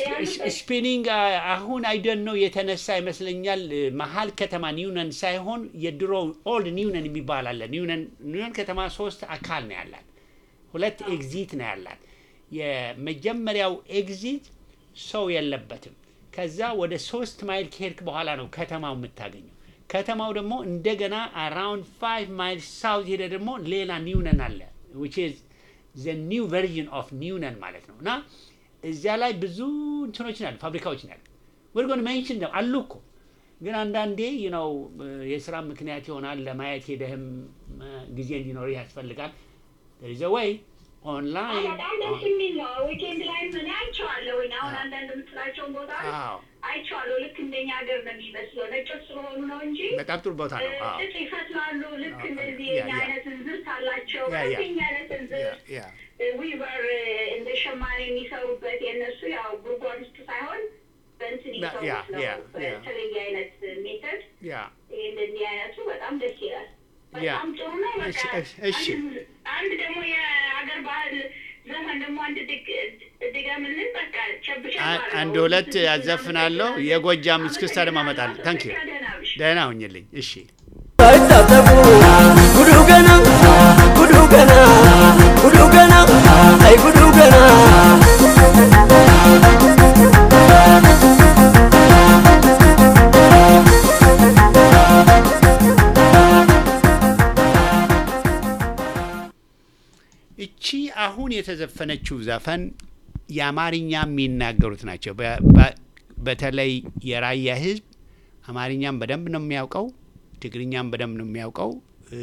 ስፒኒንግ አሁን አይደን ነው የተነሳ ይመስለኛል መሀል ከተማ ኒውነን ሳይሆን የድሮ ኦልድ ኒውነን የሚባል አለ ኒውነን ኒውነን ከተማ ሶስት አካል ነው ያላት ሁለት ኤግዚት ነው ያላት የመጀመሪያው ኤግዚት ሰው የለበትም ከዛ ወደ ሶስት ማይል ከሄድክ በኋላ ነው ከተማው የምታገኘው ከተማው ደግሞ እንደገና around five miles south ሄደ ደግሞ ሌላ ኒውነን አለ which is the new version of ኒውነን ማለት ነውና እዚያ ላይ ብዙ እንትኖች ናቸው ፋብሪካዎች ናቸው we're going to mention them አሉ እኮ ግን አንዳንዴ you know የሥራ ምክንያት ይሆናል ለማየት ሄደህም ጊዜ እንዲኖር ያስፈልጋል there is a way online በጣም ደስ የሚል ነው ዊኬንድ ላይ ምን አይቼዋለሁ አሁን አንዳንድ ምስላቸው ቦታ አይቼዋለሁ ልክ እንደኛ ሀገር ነው የሚመስለው ነጮች ስለሆኑ ነው እንጂ በጣም ጥሩ ቦታ ነው አዎ ጥጥ ይፈትላሉ ልክ እንደዚህ የኛ አይነት እንዝርት አላቸው ከኛ አይነት እንዝርት ዊቨር እንደ ሸማኔ የሚሰሩበት የእነሱ ያው ጉድጓድ ውስጥ ሳይሆን በእንትን ይሰሩት ነው በተለየ አይነት ሜተድ እንደዚህ አይነቱ በጣም ደስ ይላል በጣም ጥሩ ነው በቃ እሺ አንድ ደግሞ የሀገር ባህል ዘፈን ደግሞ አንድ ድገምልን በቃ ቸብቻ አንድ ሁለት ያዘፍናለሁ የጎጃም እስክስታ ደግሞ አመጣለሁ ታንክ ዩ ደህና ሁኝልኝ እሺ ታጠቁ ጉዱ ገና ጉዱ ገና ጉዱ ገና አይ ጉዱ ገና እቺ አሁን የተዘፈነችው ዘፈን የአማርኛ የሚናገሩት ናቸው በተለይ የራያ ህዝብ አማርኛም በደንብ ነው የሚያውቀው ትግርኛም በደንብ ነው የሚያውቀው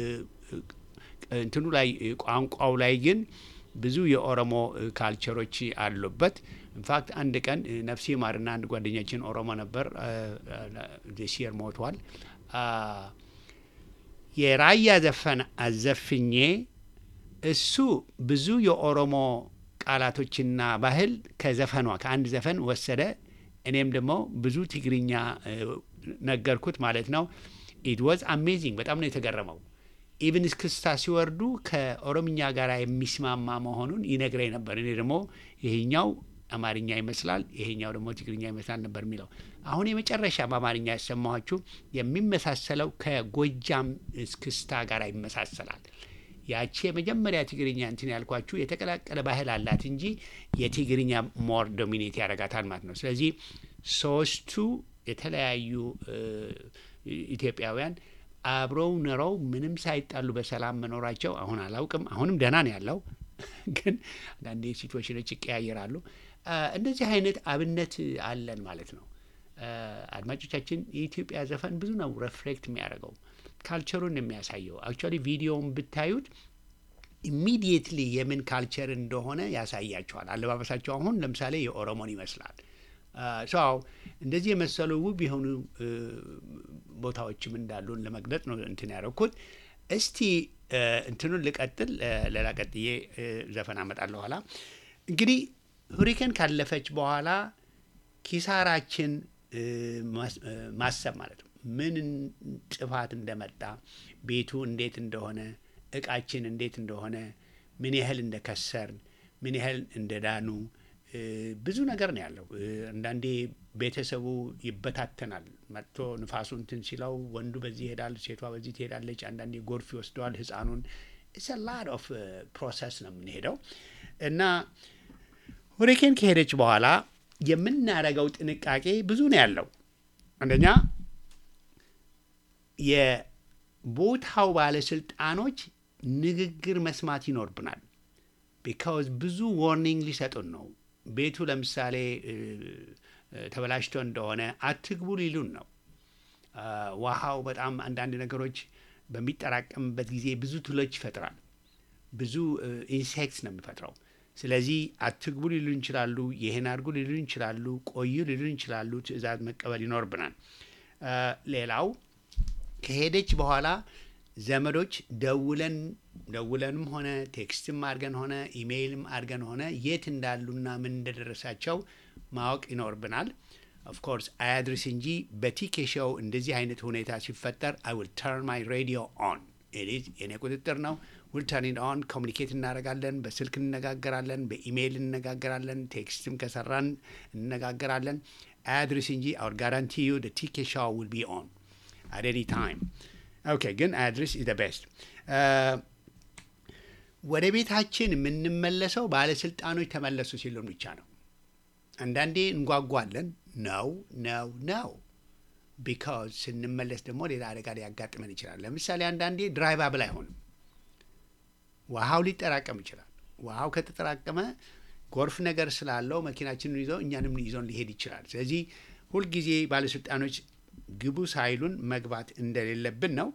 እንትኑ ላይ ቋንቋው ላይ ግን ብዙ የኦሮሞ ካልቸሮች አሉበት ኢንፋክት አንድ ቀን ነፍሴ ማርና አንድ ጓደኛችን ኦሮሞ ነበር ዲሲር ሞቷል የራያ ዘፈን አዘፍኜ እሱ ብዙ የኦሮሞ ቃላቶችና ባህል ከዘፈኗ ከአንድ ዘፈን ወሰደ እኔም ደግሞ ብዙ ትግርኛ ነገርኩት ማለት ነው it was amazing በጣም ነው የተገረመው ኢቭን እስክስታ ሲወርዱ ከኦሮምኛ ጋር የሚስማማ መሆኑን ይነግረኝ ነበር እኔ ደግሞ ይሄኛው አማርኛ ይመስላል ይሄኛው ደግሞ ትግርኛ ይመስላል ነበር የሚለው አሁን የመጨረሻ በአማርኛ ያሰማኋችሁ የሚመሳሰለው ከጎጃም እስክስታ ጋር ይመሳሰላል ያቺ የመጀመሪያ ትግርኛ እንትን ያልኳችሁ የተቀላቀለ ባህል አላት እንጂ የትግርኛ ሞር ዶሚኔት ያደርጋታል ማለት ነው ስለዚህ ሶስቱ የተለያዩ ኢትዮጵያውያን አብረው ኖረው ምንም ሳይጣሉ በሰላም መኖራቸው አሁን አላውቅም አሁንም ደህና ነው ያለው ግን አንዳንዴ ሲቹዌሽኖች ይቀያየራሉ እንደዚህ አይነት አብነት አለን ማለት ነው አድማጮቻችን የኢትዮጵያ ዘፈን ብዙ ነው ሪፍሌክት የሚያደርገው ካልቸሩን የሚያሳየው አክቹአሊ ቪዲዮውን ብታዩት ኢሚዲየትሊ የምን ካልቸር እንደሆነ ያሳያቸዋል አለባበሳቸው አሁን ለምሳሌ የኦሮሞን ይመስላል ሰው እንደዚህ የመሰሉ ውብ የሆኑ ቦታዎችም እንዳሉን ለመግለጽ ነው እንትን ያደረኩት እስቲ እንትኑን ልቀጥል ሌላ ቀጥዬ ዘፈን አመጣለሁ ኋላ እንግዲህ ሁሪኬን ካለፈች በኋላ ኪሳራችን ማሰብ ማለት ነው ምን ጥፋት እንደመጣ ቤቱ እንዴት እንደሆነ እቃችን እንዴት እንደሆነ ምን ያህል እንደከሰርን ምን ያህል እንደዳኑ ብዙ ነገር ነው ያለው። አንዳንዴ ቤተሰቡ ይበታተናል። መጥቶ ንፋሱ እንትን ሲለው ወንዱ በዚህ ይሄዳል፣ ሴቷ በዚህ ትሄዳለች። አንዳንዴ ጎርፍ ይወስደዋል ህፃኑን። ኢትስ አ ላት ኦፍ ፕሮሰስ ነው የምንሄደው እና ሁሪኬን ከሄደች በኋላ የምናደርገው ጥንቃቄ ብዙ ነው ያለው። አንደኛ የቦታው ባለስልጣኖች ንግግር መስማት ይኖርብናል። ቢካውዝ ብዙ ዋርኒንግ ሊሰጡን ነው። ቤቱ ለምሳሌ ተበላሽቶ እንደሆነ አትግቡ ሊሉን ነው። ውሃው በጣም አንዳንድ ነገሮች በሚጠራቀምበት ጊዜ ብዙ ትሎች ይፈጥራል። ብዙ ኢንሴክትስ ነው የሚፈጥረው። ስለዚህ አትግቡ ሊሉን ይችላሉ። ይህን አድርጉ ሊሉን ይችላሉ። ቆዩ ሊሉን ይችላሉ። ትዕዛዝ መቀበል ይኖርብናል። ሌላው ከሄደች በኋላ ዘመዶች ደውለን ደውለንም ሆነ ቴክስትም አድርገን ሆነ ኢሜይልም አድርገን ሆነ የት እንዳሉና ምን እንደደረሳቸው ማወቅ ይኖርብናል። ኦፍ ኮርስ አያድርስ እንጂ በቲኬ ሾው እንደዚህ አይነት ሁኔታ ሲፈጠር አይ ዊል ተርን ማይ ሬዲዮ ኦን ኢት የኔ ቁጥጥር ነው። ዊል ተርን ኢት ኦን። ኮሚኒኬት እናደርጋለን። በስልክ እንነጋገራለን፣ በኢሜይል እንነጋገራለን፣ ቴክስትም ከሰራን እንነጋገራለን። አያድርስ እንጂ አውር ጋራንቲ ዩ ደ ቲኬ ሾው ዊል ቢ ኦን አት ኤኒ ታይም። ኦኬ ግን አድሬስ ኢዝ ዘ ቤስት። ወደ ቤታችን የምንመለሰው ባለስልጣኖች ተመለሱ ሲሉን ብቻ ነው። አንዳንዴ እንጓጓለን። ነው ነው ነው ቢካዝ ስንመለስ ደግሞ ሌላ አደጋ ሊያጋጥመን ይችላል። ለምሳሌ አንዳንዴ ድራይቫብል አይሆንም። ውሃው ሊጠራቀም ይችላል። ውሃው ከተጠራቀመ ጎርፍ ነገር ስላለው መኪናችንን ይዞ እኛንም ይዞን ሊሄድ ይችላል። ስለዚህ ሁልጊዜ ባለስልጣኖች ግቡ ሳይሉን መግባት እንደሌለብን ነው።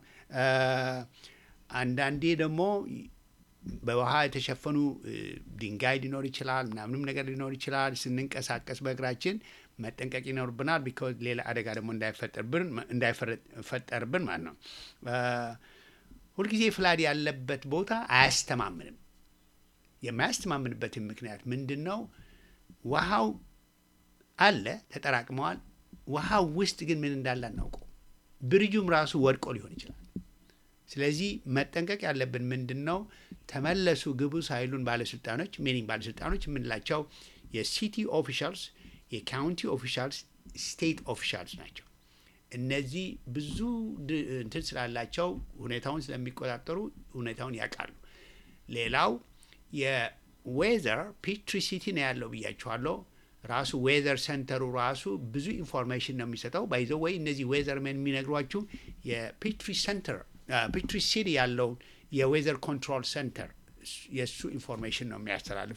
አንዳንዴ ደግሞ በውሃ የተሸፈኑ ድንጋይ ሊኖር ይችላል፣ ምናምንም ነገር ሊኖር ይችላል። ስንንቀሳቀስ በእግራችን መጠንቀቅ ይኖርብናል። ቢኮዝ ሌላ አደጋ ደግሞ እንዳይፈጠርብን እንዳይፈጠርብን ማለት ነው። ሁልጊዜ ፍላድ ያለበት ቦታ አያስተማምንም። የማያስተማምንበትን ምክንያት ምንድን ነው? ውሃው አለ፣ ተጠራቅመዋል። ውሃው ውስጥ ግን ምን እንዳለ አናውቀው። ብርጁም ራሱ ወድቆ ሊሆን ይችላል። ስለዚህ መጠንቀቅ ያለብን ምንድን ነው? ተመለሱ ግቡ ሳይሉን ባለስልጣኖች ሚኒንግ ባለስልጣኖች የምንላቸው የሲቲ ኦፊሻልስ፣ የካውንቲ ኦፊሻልስ፣ ስቴት ኦፊሻልስ ናቸው። እነዚህ ብዙ እንትን ስላላቸው ሁኔታውን ስለሚቆጣጠሩ ሁኔታውን ያውቃሉ። ሌላው የዌዘር ፒትሪ ሲቲ ነው ያለው ብያችኋለሁ። ራሱ ዌዘር ሴንተሩ ራሱ ብዙ ኢንፎርሜሽን ነው የሚሰጠው። ባይዘው ወይ እነዚህ ዌዘር ሜን የሚነግሯችሁ የፒትሪ ሴንተር ፒትሪ ሲቲ ያለው የዌዘር ኮንትሮል ሴንተር የእሱ ኢንፎርሜሽን ነው የሚያስተላልፉ።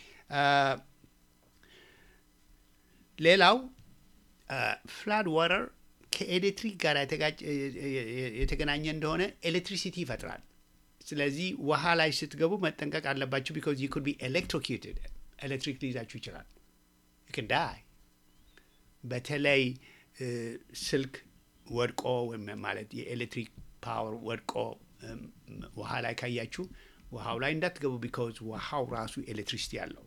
ሌላው ፍላድ ዋተር ከኤሌክትሪክ ጋር የተገናኘ እንደሆነ ኤሌክትሪሲቲ ይፈጥራል። ስለዚህ ውሃ ላይ ስትገቡ መጠንቀቅ አለባችሁ። ቢኮዝ ዩ ኩድ ቢ ኤሌክትሮኪዩትድ ኤሌክትሪክ ሊይዛችሁ ይችላል። ዩ ካን ዳይ። በተለይ ስልክ ወድቆ ወይም ማለት የኤሌክትሪክ ፓወር ወድቆ ውሃ ላይ ካያችሁ ውሃው ላይ እንዳትገቡ። ቢኮዝ ውሃው ራሱ ኤሌክትሪሲቲ አለው።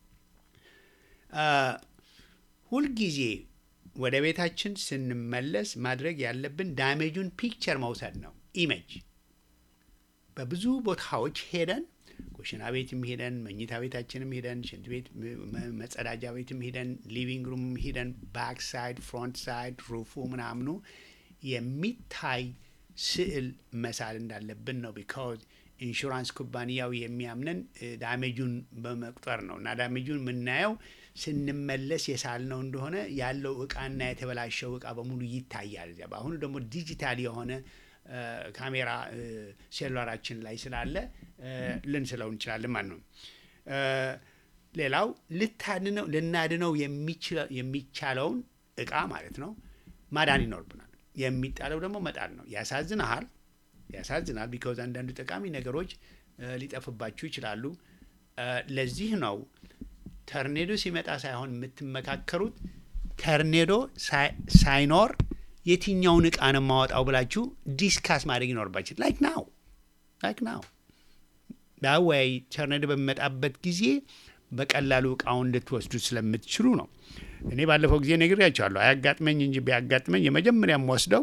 ሁልጊዜ ወደ ቤታችን ስንመለስ ማድረግ ያለብን ዳሜጁን ፒክቸር መውሰድ ነው። ኢሜጅ በብዙ ቦታዎች ሄደን ኩሽና ቤትም ሄደን መኝታ ቤታችንም ሄደን ሽንት ቤት መጸዳጃ ቤትም ሄደን ሊቪንግ ሩም ሄደን ባክ ሳይድ ፍሮንት ሳይድ ሩፉ ምናምኑ የሚታይ ስዕል መሳል እንዳለብን ነው። ቢካዝ ኢንሹራንስ ኩባንያው የሚያምነን ዳሜጁን በመቁጠር ነው። እና ዳሜጁን የምናየው ስንመለስ የሳልነው እንደሆነ ያለው እቃና የተበላሸው እቃ በሙሉ ይታያል። እዚያ በአሁኑ ደግሞ ዲጂታል የሆነ ካሜራ ሴሉላራችን ላይ ስላለ ልንስለው እንችላለን ማለት ነው። ሌላው ልታድነው ልናድነው የሚቻለውን እቃ ማለት ነው ማዳን ይኖርብናል። የሚጣለው ደግሞ መጣል ነው። ያሳዝናል ያሳዝናል ቢኮዝ አንዳንድ ጠቃሚ ነገሮች ሊጠፉባችሁ ይችላሉ። ለዚህ ነው ተርኔዶ ሲመጣ ሳይሆን የምትመካከሩት ተርኔዶ ሳይኖር የትኛውን እቃ ነው የማወጣው ብላችሁ ዲስካስ ማድረግ ይኖርባችሁ። ላይክ ናው ላይክ ናው ዳወይ ተርኔዶ በሚመጣበት ጊዜ በቀላሉ እቃውን ልትወስዱ ስለምትችሉ ነው። እኔ ባለፈው ጊዜ ነግሬያቸዋለሁ። አያጋጥመኝ እንጂ ቢያጋጥመኝ የመጀመሪያ የምወስደው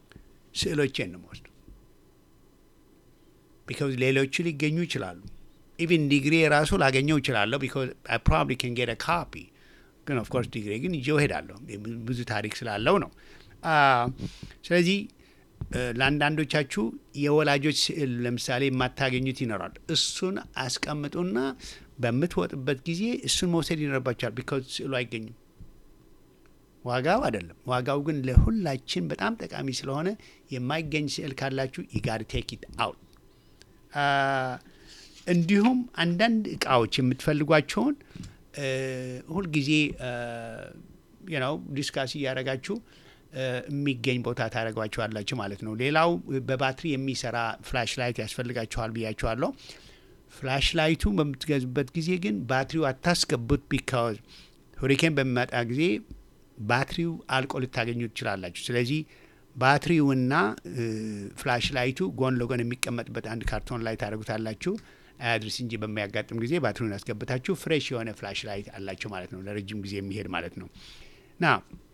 ስዕሎቼን ነው የምወስደው። ቢካዝ ሌሎቹ ሊገኙ ይችላሉ። ኢቭን ዲግሪ ራሱ ላገኘው እችላለሁ because I probably can get a copy ግን of course ዲግሪ ግን ይዤው ሄዳለሁ ብዙ ታሪክ ስላለው ነው። ስለዚህ ለአንዳንዶቻችሁ የወላጆች ስዕል ለምሳሌ የማታገኙት ይኖራል። እሱን አስቀምጡና በምትወጥበት ጊዜ እሱን መውሰድ ይኖርባችኋል because ስዕሉ አይገኝም። ዋጋው አይደለም። ዋጋው ግን ለሁላችን በጣም ጠቃሚ ስለሆነ የማይገኝ ስዕል ካላችሁ you got to take it out። እንዲሁም አንዳንድ እቃዎች የምትፈልጓቸውን ሁል ጊዜ you know ዲስካስ ያረጋችሁ የሚገኝ ቦታ ታረጋችኋላችሁ ማለት ነው። ሌላው በባትሪ የሚሰራ ፍላሽ ላይት ያስፈልጋችኋል ብያችኋለሁ። ፍላሽ ላይቱ በምትገዙበት ጊዜ ግን ባትሪው አታስገቡት because ሁሪኬን በሚመጣ ጊዜ ባትሪው አልቆ ልታገኙ ትችላላችሁ። ስለዚህ ባትሪውና ፍላሽ ላይቱ ጎን ለጎን የሚቀመጥበት አንድ ካርቶን ላይ ታረጉታላችሁ። አድርስ እንጂ በሚያጋጥም ጊዜ ባትሪውን አስገብታችሁ ፍሬሽ የሆነ ፍላሽ ላይት አላችሁ ማለት ነው። ለረጅም ጊዜ የሚሄድ ማለት ነው። ና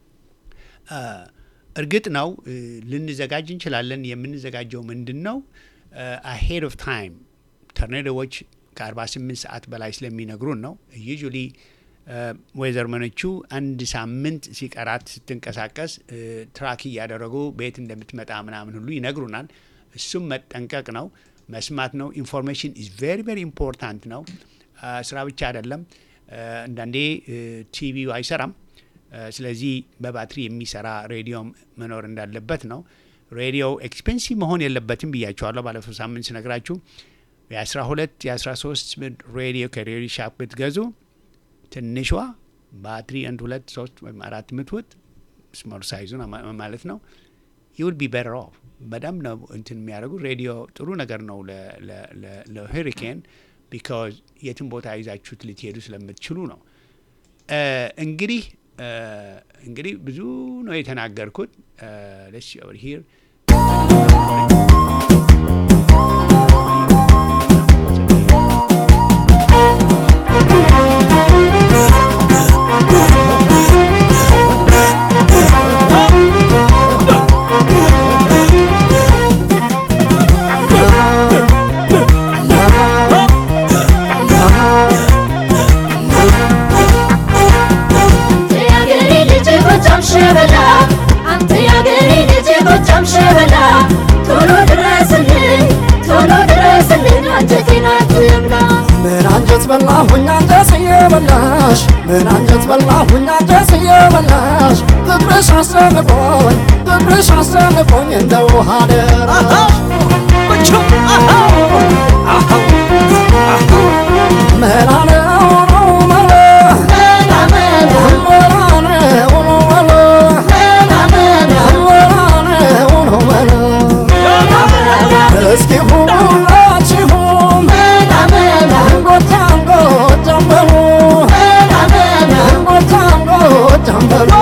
እርግጥ ነው ልንዘጋጅ እንችላለን። የምንዘጋጀው ምንድነው? ahead of time ተርኔዶዎች ከ48 ሰዓት በላይ ስለሚነግሩን ነው። usually ወይዘርመኖቹ አንድ ሳምንት ሲቀራት ስትንቀሳቀስ ትራክ እያደረጉ ቤት እንደምትመጣ ምናምን ሁሉ ይነግሩናል። እሱም መጠንቀቅ ነው፣ መስማት ነው። ኢንፎርሜሽን ኢዝ ቬሪ ቬሪ ኢምፖርታንት ነው። ስራ ብቻ አይደለም። አንዳንዴ ቲቪው አይሰራም። ስለዚህ በባትሪ የሚሰራ ሬዲዮም መኖር እንዳለበት ነው። ሬዲዮ ኤክስፔንሲቭ መሆን የለበትም ብያቸዋለሁ ባለፈው ሳምንት ስነግራችሁ። የአስራ ሁለት የአስራ ሶስት ሬዲዮ ከሬዲዮ ሻፕ ብትገዙ ትንሿ ባትሪ አንድ ሁለት ሶስት ወይም አራት ምትውጥ ስሞል ሳይዙን ማለት ነው you would be better off። በጣም ነው እንትን የሚያደርጉ ሬዲዮ ጥሩ ነገር ነው ለሄሪኬን because የትም ቦታ ይዛችሁት ልትሄዱ ስለምትችሉ ነው። እንግዲህ እንግዲህ ብዙ ነው የተናገርኩት። let's see over here በላሁኝ አንተስ የበላሽ ምን አንጀት በላሁኝ አንተስ የበላሽ ፍቅርሽ አስጨንቆኝ ፍቅርሽ አስጨንቆኝ እንደ ውሃ ደራሽ መላ ነው ነው መላ መላ መላ መላ ነው መላ መላ መላ መላ ነው መላ እስኪ ሁላችሁም መላ መላ ጎታንጎ ጀምበሩ መላ መላ ጎታንጎ ጀምበሩ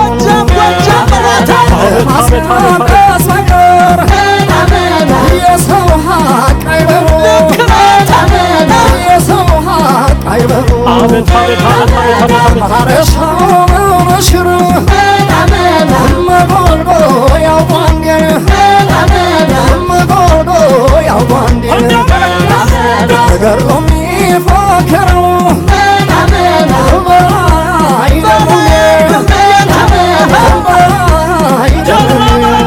ማስታቀስ ነገር መላ መላ የሰው ሀቅ አይበሩ መላ መላ የሰው ሀቅ አይበሩ አቤት አቤት አቤት ማረሻው መሽሩ መላ መላ መጎልጎ ያው ባንገር መላ መላ መጎልጎ ያው ባንገር ነገር ነው የሚፎክረው መላ መላ በላይ ደግሞ መላ መላ በላይ ደግሞ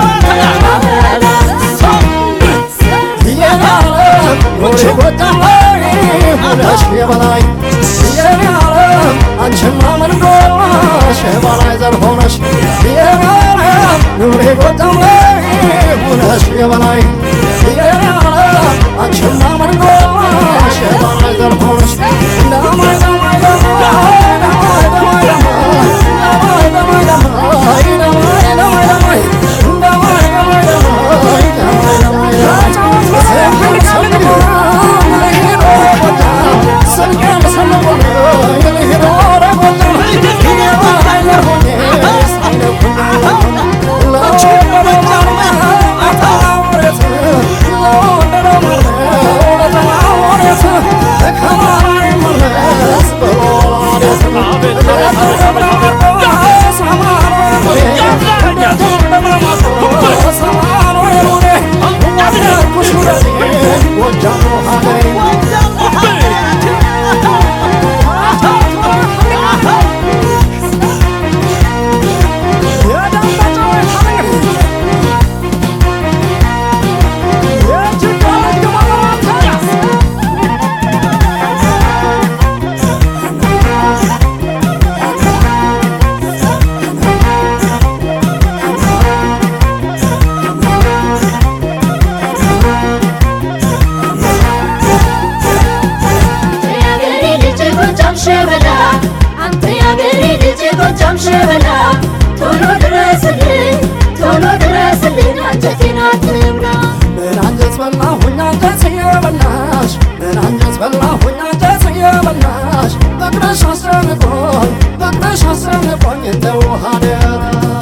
የናለ ወሬ ወጣላይ ሁለሽ የበላይ የናለ አንቺማ ምን ጎሽ የበላይ ዘር ሆነሽ የናለ ወሬ ወጣላይ ሁለሽ የበላይ የናለ አንቺማ ምን ጎሽ የበላይ ዘር ሆነሽ እንደማይ ደማይ ደማይ ደማይ ደማይ ደማይ ደማይ ደማይ ደማይ ደማይ ደማይ ደማይ ደማይ ደማይ ደማይ ደማይ Come on, ሸበላ አንተ ያገሬ ልጅ ጎጃም ሸበላ ቶሎ ድረስልኝ ቶሎ ድረስልኝ አንጀቴን አትብላ ምን አንጀት በላሁኝ አንጀት የበላሽ ምን አንጀት በላሁኝ አንጀት የበላሽ ፍቅርሽ አስጨንቆኝ ፍቅርሽ አስጨንቆኝ እንደ ውሃ ደራ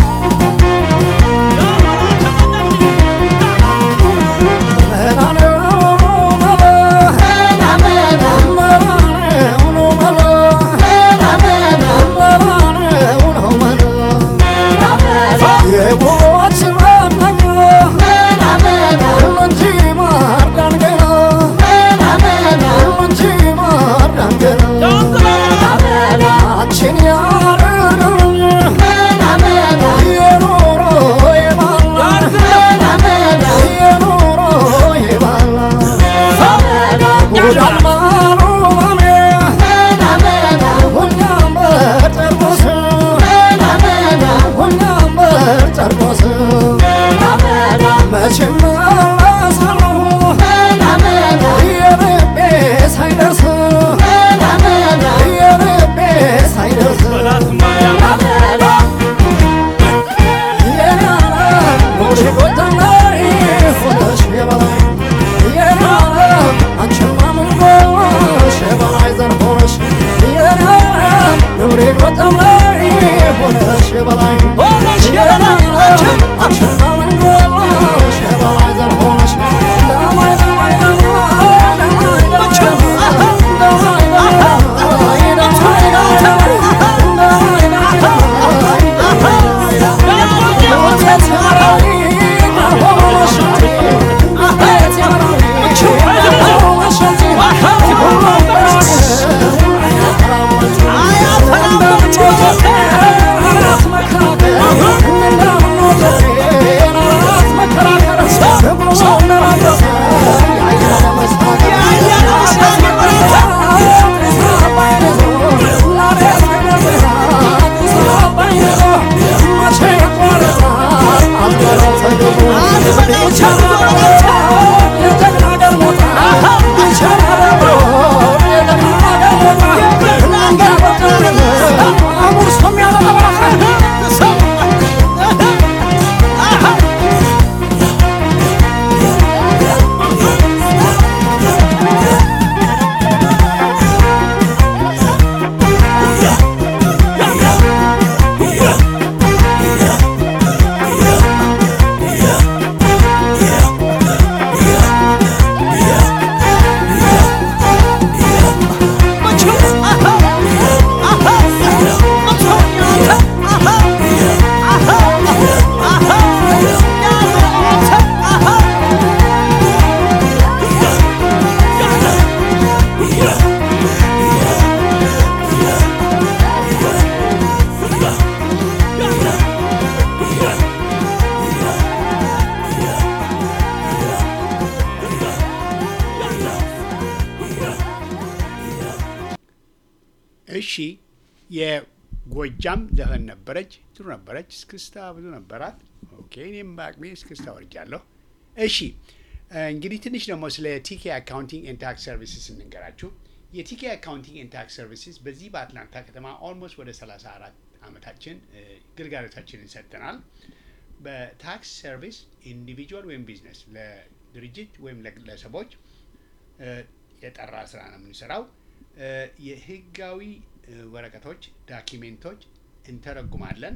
እሺ የጎጃም ዘፈን ነበረች ጥሩ ነበረች እስክስታ ብዙ ነበራት ኦኬ እኔም ባቅሜ እስክስታ ወርጃለሁ እሺ እንግዲህ ትንሽ ደግሞ ስለ ቲኬ አካውንቲንግ ኤንድ ታክስ ሰርቪስስ እንንገራችሁ የቲኬ አካውንቲንግ ኤንድ ታክስ ሰርቪስስ በዚህ በአትላንታ ከተማ ኦልሞስት ወደ ሰላሳ አራት አመታችን ግልጋሎታችንን ሰጥተናል በታክስ ሰርቪስ ኢንዲቪጁዋል ወይም ቢዝነስ ለድርጅት ወይም ለግለሰቦች የጠራ ስራ ነው የምንሰራው የህጋዊ ወረቀቶች ዶክመንቶች እንተረጉማለን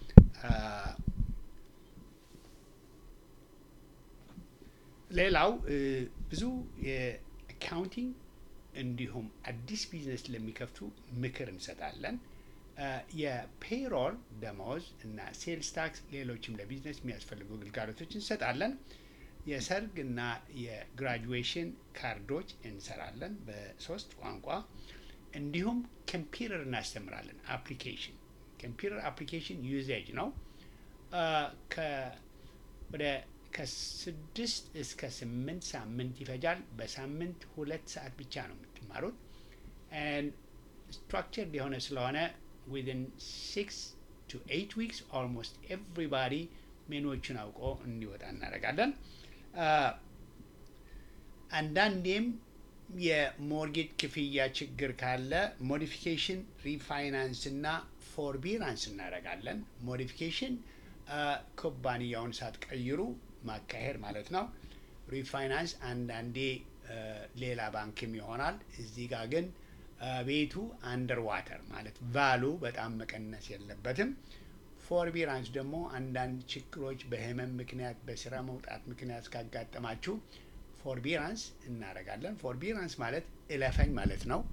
ሌላው ብዙ የአካውንቲንግ እንዲሁም አዲስ ቢዝነስ ለሚከፍቱ ምክር እንሰጣለን የፔሮል ደሞዝ እና ሴልስ ታክስ ሌሎችም ለቢዝነስ የሚያስፈልጉ ግልጋሎቶች እንሰጣለን የሰርግ እና የግራጁዌሽን ካርዶች እንሰራለን በሶስት ቋንቋ እንዲሁም ኮምፒውተር እናስተምራለን አፕሊኬሽን ኮምፒውተር አፕሊኬሽን ዩዜጅ ነው ከ ወደ ከስድስት እስከ ስምንት ሳምንት ይፈጃል በሳምንት ሁለት ሰዓት ብቻ ነው የምትማሩት and structured የሆነ ስለሆነ within six to eight weeks almost everybody ሜኖችን አውቆ እንዲወጣ እናደርጋለን አንዳንዴም የሞርጌጅ ክፍያ ችግር ካለ ሞዲፊኬሽን ሪፋይናንስ እና ፎርቢራንስ እናደርጋለን። ሞዲፊኬሽን ኩባንያውን ሳትቀይሩ ማካሄድ ማለት ነው። ሪፋይናንስ አንዳንዴ ሌላ ባንክም ይሆናል። እዚህ ጋር ግን ቤቱ አንደር ዋተር ማለት ቫሉ በጣም መቀነስ የለበትም። ፎርቢራንስ ደግሞ አንዳንድ ችግሮች በህመም ምክንያት በስራ መውጣት ምክንያት ካጋጠማችሁ ፎርቢራንስ እናደርጋለን። ፎርቢራንስ ማለት እለፈኝ ማለት ነው።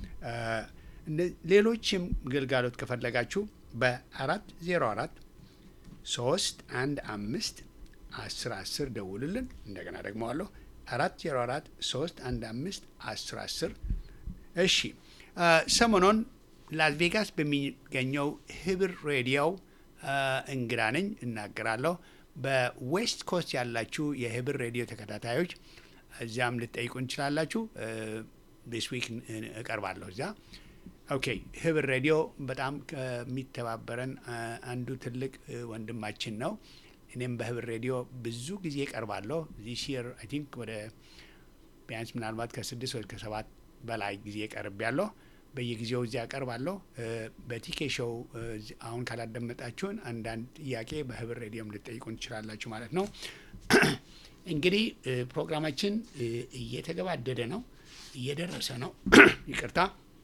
ሌሎችም ግልጋሎት ከፈለጋችሁ በአራት ዜሮ አራት ሶስት አንድ አምስት አስር አስር ደውልልን። እንደገና ደግመዋለሁ አራት ዜሮ አራት ሶስት አንድ አምስት አስር አስር እሺ። ሰሞኑን ላስ ቬጋስ በሚገኘው ህብር ሬዲዮ እንግዳ ነኝ፣ እናገራለሁ። በዌስት ኮስት ያላችሁ የህብር ሬዲዮ ተከታታዮች እዚያም ልትጠይቁ እንችላላችሁ። ዲስ ዊክ እቀርባለሁ እዚያ። ኦኬ ህብር ሬዲዮ በጣም ከሚተባበረን አንዱ ትልቅ ወንድማችን ነው። እኔም በህብር ሬዲዮ ብዙ ጊዜ እቀርባለሁ። ዚስ ይር አይ ቲንክ ወደ ቢያንስ ምናልባት ከስድስት ወይ ከሰባት በላይ ጊዜ ቀርቤያለሁ። በየጊዜው እዚያ እቀርባለሁ። በቲኬ ሾው አሁን ካላደመጣችሁን አንዳንድ ጥያቄ በህብር ሬዲዮም ልትጠይቁን ትችላላችሁ ማለት ነው። እንግዲህ ፕሮግራማችን እየተገባደደ ነው፣ እየደረሰ ነው። ይቅርታ።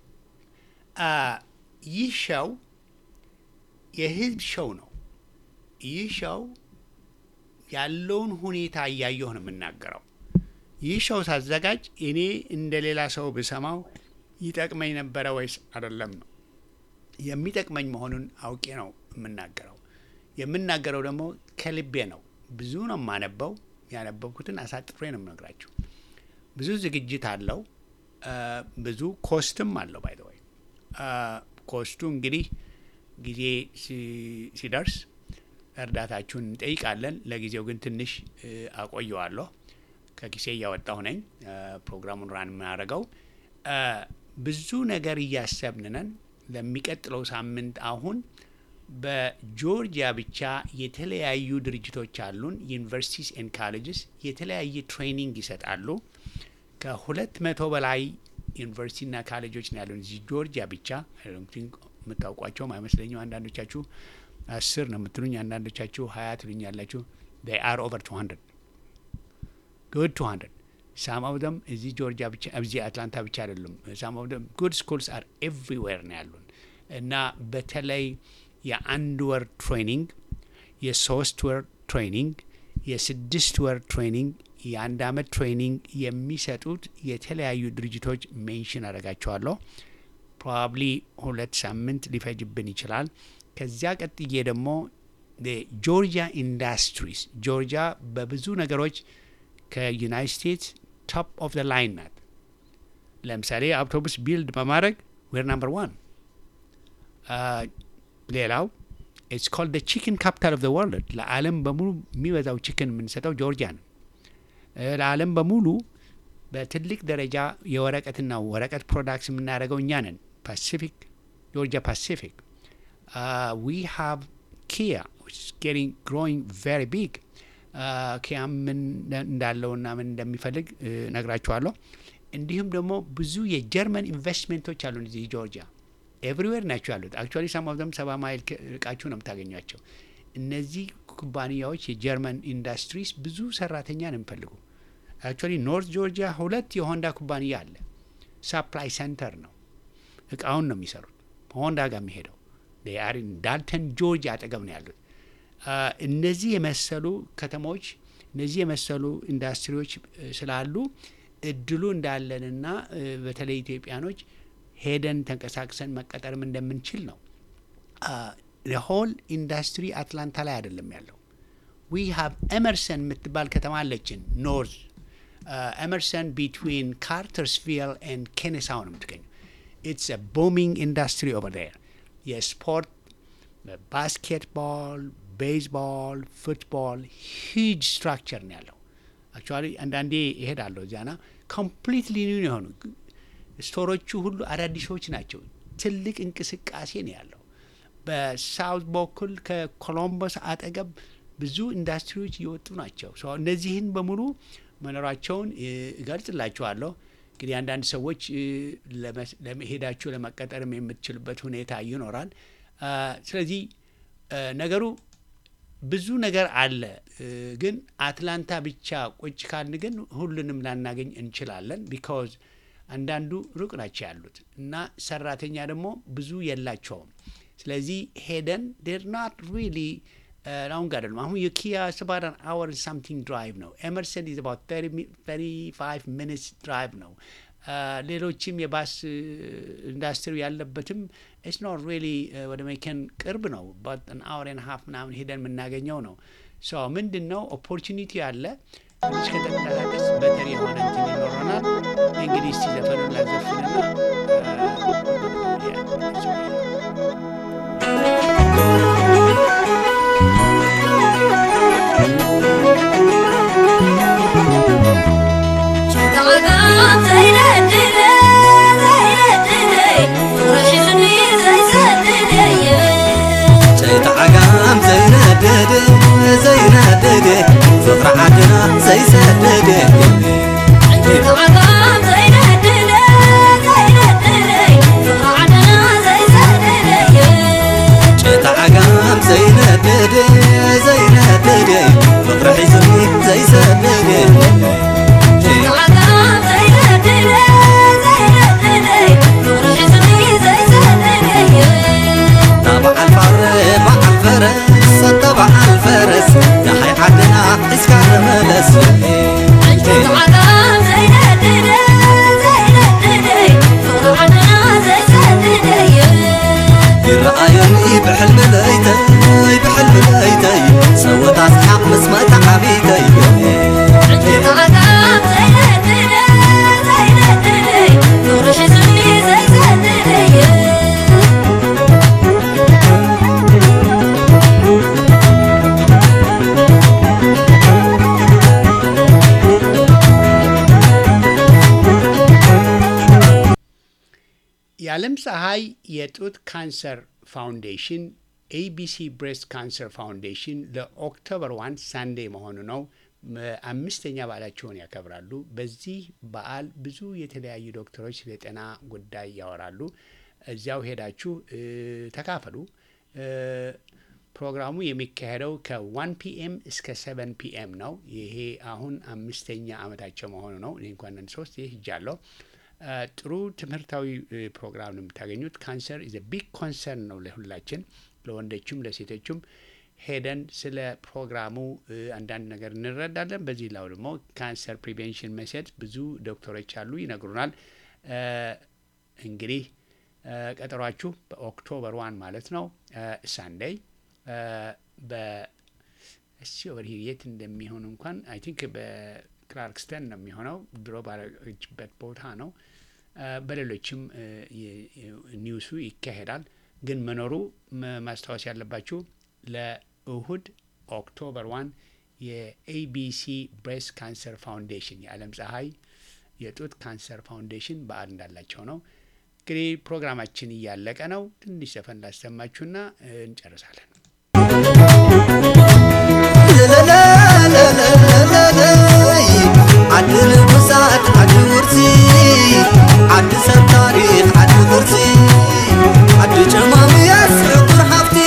ይህ ሾው የህዝብ ሾው ነው። ይህ ሾው ያለውን ሁኔታ እያየሁ ነው የምናገረው። ይህ ሾው ሳዘጋጅ እኔ እንደ ሌላ ሰው ብሰማው ይጠቅመኝ ነበረ ወይስ አይደለም ነው። የሚጠቅመኝ መሆኑን አውቄ ነው የምናገረው። የምናገረው ደግሞ ከልቤ ነው። ብዙ ነው የማነበው። ያነበብኩትን አሳጥሬ ነው የምነግራችሁ። ብዙ ዝግጅት አለው፣ ብዙ ኮስትም አለው። ባይ ዘ ወይ ኮስቱ እንግዲህ ጊዜ ሲደርስ እርዳታችሁን እንጠይቃለን። ለጊዜው ግን ትንሽ አቆየዋለሁ። ከኪሴ እያወጣሁ ነኝ ፕሮግራሙን ራን የምናደርገው። ብዙ ነገር እያሰብን ነን። ለሚቀጥለው ሳምንት አሁን በጆርጂያ ብቻ የተለያዩ ድርጅቶች አሉን። ዩኒቨርሲቲስ ኤንድ ካሌጅስ የተለያየ ትሬኒንግ ይሰጣሉ። ከሁለት መቶ በላይ ዩኒቨርሲቲና ካሌጆች ነው ያሉን እዚህ ጆርጂያ ብቻ። የምታውቋቸውም አይመስለኝም። አንዳንዶቻችሁ አስር ነው የምትሉኝ፣ አንዳንዶቻችሁ ሀያ ትሉኝ ያላችሁ። they are over two hundred good two hundred. some of them እዚህ ጆርጂያ ብቻ እዚህ አትላንታ ብቻ አይደሉም። some of them good schools are everywhere ነው ያሉን እና በተለይ የአንድ ወር ትሬኒንግ፣ የሶስት ወር ትሬኒንግ፣ የስድስት ወር ትሬኒንግ፣ የአንድ አመት ትሬኒንግ የሚሰጡት የተለያዩ ድርጅቶች ሜንሽን አደርጋቸዋለሁ። ፕሮባብሊ ሁለት ሳምንት ሊፈጅብን ይችላል። ከዚያ ቀጥዬ ደግሞ ጆርጂያ ኢንዱስትሪስ፣ ጆርጂያ በብዙ ነገሮች ከዩናይትድ ስቴትስ ቶፕ ኦፍ ዘ ላይን ናት። ለምሳሌ አውቶቡስ ቢልድ በማድረግ ዌር ናምበር ዋን። ሌላው ኢትስ ኮልድ ቺክን ካፒታል ኦፍ ዘ ወርልድ። ለዓለም በሙሉ የሚበዛው ቺክን የምንሰጠው ጆርጂያ ነው። ለዓለም በሙሉ በትልቅ ደረጃ የወረቀትና ወረቀት ፕሮዳክትስ የምናደርገው እኛ ነን። ፓሲፊክ ጆርጂያ ፓሲፊክ Uh, we have Kia, which is getting growing very big. Uh, Kia ምን እንዳለውና ምን እንደሚፈልግ ነግራችኋለሁ። እንዲሁም ደግሞ ብዙ የጀርመን ኢንቨስትመንቶች አሉ እዚህ ጆርጂያ። ኤቭሪዌር ናቸው ያሉት። አክቹዋሊ ሳም ኦፍ ዘም ሰባ ማይል ርቃችሁ ነው የምታገኟቸው። እነዚህ ኩባንያዎች የጀርመን ኢንዱስትሪስ ብዙ ሰራተኛ ነው የሚፈልጉ። አክቹዋሊ ኖርት ጆርጂያ ሁለት የሆንዳ ኩባንያ አለ። ሳፕላይ ሴንተር ነው፣ እቃውን ነው የሚሰሩት። ሆንዳ ጋር የሚሄደው they are in ዳልተን ጆርጂያ አጠገብ ነው ያሉት። እነዚህ የመሰሉ ከተሞች፣ እነዚህ የመሰሉ ኢንዱስትሪዎች ስላሉ እድሉ እንዳለንና በተለይ ኢትዮጵያኖች ሄደን ተንቀሳቅሰን መቀጠርም እንደምንችል ነው። the whole industry አትላንታ ላይ አይደለም ያለው። we have ኤመርሰን የምትባል ከተማ አለችን ኖርዝ ኤመርሰን between ካርተርስቪል and ኬኔሳው ነው የምትገኘው። it's a booming industry over there. የስፖርት ባስኬትቦል፣ ቤዝቦል፣ ፉትቦል ሂጅ ስትራክቸር ነው ያለው። አክቹዋሊ አንዳንዴ ይሄዳለሁ እዚያና ኮምፕሊትሊ ኒው የሆኑ ስቶሮቹ ሁሉ አዳዲሶች ናቸው። ትልቅ እንቅስቃሴ ነው ያለው። በሳውት በኩል ከኮሎምበስ አጠገብ ብዙ ኢንዱስትሪዎች እየወጡ ናቸው። እነዚህን በሙሉ መኖራቸውን እገልጽላችኋለሁ። እንግዲህ አንዳንድ ሰዎች ለመሄዳችሁ ለመቀጠርም የምትችሉበት ሁኔታ ይኖራል። ስለዚህ ነገሩ ብዙ ነገር አለ። ግን አትላንታ ብቻ ቁጭ ካልን ግን ሁሉንም ላናገኝ እንችላለን። ቢካዝ አንዳንዱ ሩቅ ናቸው ያሉት እና ሰራተኛ ደግሞ ብዙ የላቸውም። ስለዚህ ሄደን ዴር ናት ሪሊ አሁን ጋር አይደለም። አሁን የኪያ about an hour and something drive ነው። ኤመርሰን is about thirty-five minutes drive ነው። ሌሎችም የባስ ኢንዱስትሪ ያለበትም it's not really ወደ መከን ቅርብ ነው። but an hour and a half ምናምን ሄደን የምናገኘው ነው። ሶ ምንድን ነው ኦፖርቹኒቲ አለ። ትንሽ ከተንቀሳቀስ በተሪ የሆነ እንትን ይኖረናል። እንግዲህ እስቲ ዘፈኑን ላዘፍንና زينادد فقر عدنا زي سدد انت عقام زينادد زينادد فقر عدنا زي سدد انت عقام زينادد زينادد فقر حزني زي سدد انت عقام زينادد زينادد فقر حزني زي سدد طبع الفرس مع الفرس طبع الفرس يا حي حدنا اسكر ملس انت عقام زينادد زينادد فقر عدنا زي سدد يرأيني بحلم ليتي بحلم ليتي سوت اسحاق مسمى تعبيتي انت عقام زينادد زينادد فقر حزني زي سدد የዓለም ፀሐይ የጡት ካንሰር ፋውንዴሽን ኤቢሲ ብሬስት ካንሰር ፋውንዴሽን ለኦክቶበር ዋን ሳንዴ መሆኑ ነው። አምስተኛ በዓላቸውን ያከብራሉ። በዚህ በዓል ብዙ የተለያዩ ዶክተሮች ስለ ጤና ጉዳይ ያወራሉ። እዚያው ሄዳችሁ ተካፈሉ። ፕሮግራሙ የሚካሄደው ከዋን ፒኤም እስከ ሰቨን ፒኤም ነው። ይሄ አሁን አምስተኛ ዓመታቸው መሆኑ ነው። እኔ እንኳን አንድ ሶስት ይህ ሄጃለሁ። ጥሩ ትምህርታዊ ፕሮግራም ነው የምታገኙት። ካንሰር ኢዝ ቢግ ኮንሰርን ነው ለሁላችን፣ ለወንዶችም ለሴቶችም። ሄደን ስለ ፕሮግራሙ አንዳንድ ነገር እንረዳለን። በዚህ ላይ ደግሞ ካንሰር ፕሪቬንሽን ሜሴጅ ብዙ ዶክተሮች አሉ ይነግሩናል። እንግዲህ ቀጠሯችሁ በኦክቶበር ዋን ማለት ነው ሳንዴይ በእሺ ኦቨር ሂር የት እንደሚሆን እንኳን አይ ቲንክ በክላርክስተን ነው የሚሆነው። ድሮ ባለችበት ቦታ ነው። በሌሎችም ኒውሱ ይካሄዳል። ግን መኖሩ ማስታወስ ያለባችሁ ለእሁድ ኦክቶበር ዋን የኤቢሲ ብሬስት ካንሰር ፋውንዴሽን የዓለም ፀሐይ የጡት ካንሰር ፋውንዴሽን በዓል እንዳላቸው ነው። እንግዲህ ፕሮግራማችን እያለቀ ነው። ትንሽ ዘፈን ላሰማችሁና እንጨርሳለን። عدل البساط عدل ورسي عدل سبتاريخ عدل ورسي عدل جمامي يسعطر حفتي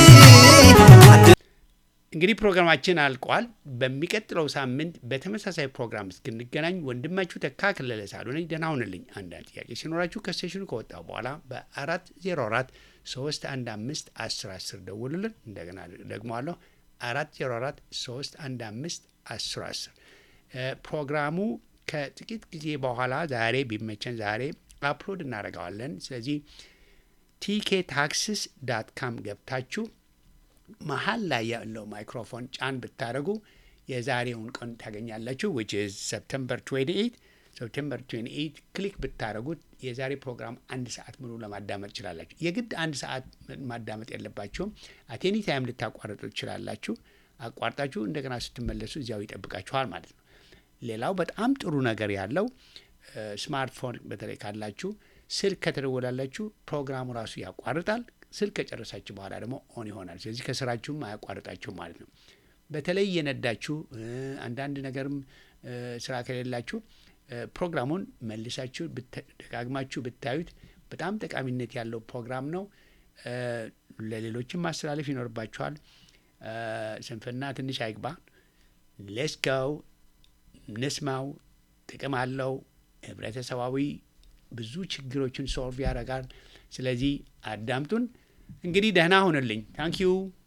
እንግዲህ ፕሮግራማችን አልቋል። በሚቀጥለው ሳምንት በተመሳሳይ ፕሮግራም እስክንገናኝ ወንድማችሁ ተካ ከለለ ሳሉ ነኝ። ደህና ሁኑልኝ። አንዳንድ ጥያቄ ሲኖራችሁ ከስቴሽኑ ከወጣው በኋላ በአራት ዜሮ አራት ሶስት አንድ አምስት አስር አስር ደውሉልን። እንደገና ደግሞአለሁ አራት ዜሮ አራት ሶስት አንድ አምስት አስር አስር ፕሮግራሙ ከጥቂት ጊዜ በኋላ ዛሬ ቢመቸን ዛሬ አፕሎድ እናደርገዋለን። ስለዚህ ቲኬ ታክስስ ዳት ካም ገብታችሁ መሀል ላይ ያለው ማይክሮፎን ጫን ብታደርጉ የዛሬውን ቀን ታገኛላችሁ። which is September twenty-eighth September twenty-eighth ክሊክ ብታደርጉት የዛሬ ፕሮግራም አንድ ሰዓት ሙሉ ለማዳመጥ ትችላላችሁ። የግድ አንድ ሰዓት ማዳመጥ የለባችሁም። አቴኒ ታይም ልታቋርጡ ትችላላችሁ። አቋርጣችሁ እንደገና ስትመለሱ እዚያው ይጠብቃችኋል ማለት ነው። ሌላው በጣም ጥሩ ነገር ያለው ስማርትፎን በተለይ ካላችሁ ስልክ ከተደወላላችሁ ፕሮግራሙ ራሱ ያቋርጣል። ስልክ ከጨረሳችሁ በኋላ ደግሞ ኦን ይሆናል። ስለዚህ ከስራችሁም አያቋርጣችሁም ማለት ነው። በተለይ የነዳችሁ አንዳንድ ነገርም ስራ ከሌላችሁ ፕሮግራሙን መልሳችሁ ደጋግማችሁ ብታዩት በጣም ጠቃሚነት ያለው ፕሮግራም ነው። ለሌሎችም ማስተላለፍ ይኖርባችኋል። ስንፍና ትንሽ አይግባ። ሌትስ ጎ እንስማው። ጥቅም አለው። ህብረተሰባዊ ብዙ ችግሮችን ሶልቭ ያደርጋል። ስለዚህ አዳምጡን። እንግዲህ ደህና ሁንልኝ። ታንክ ዩ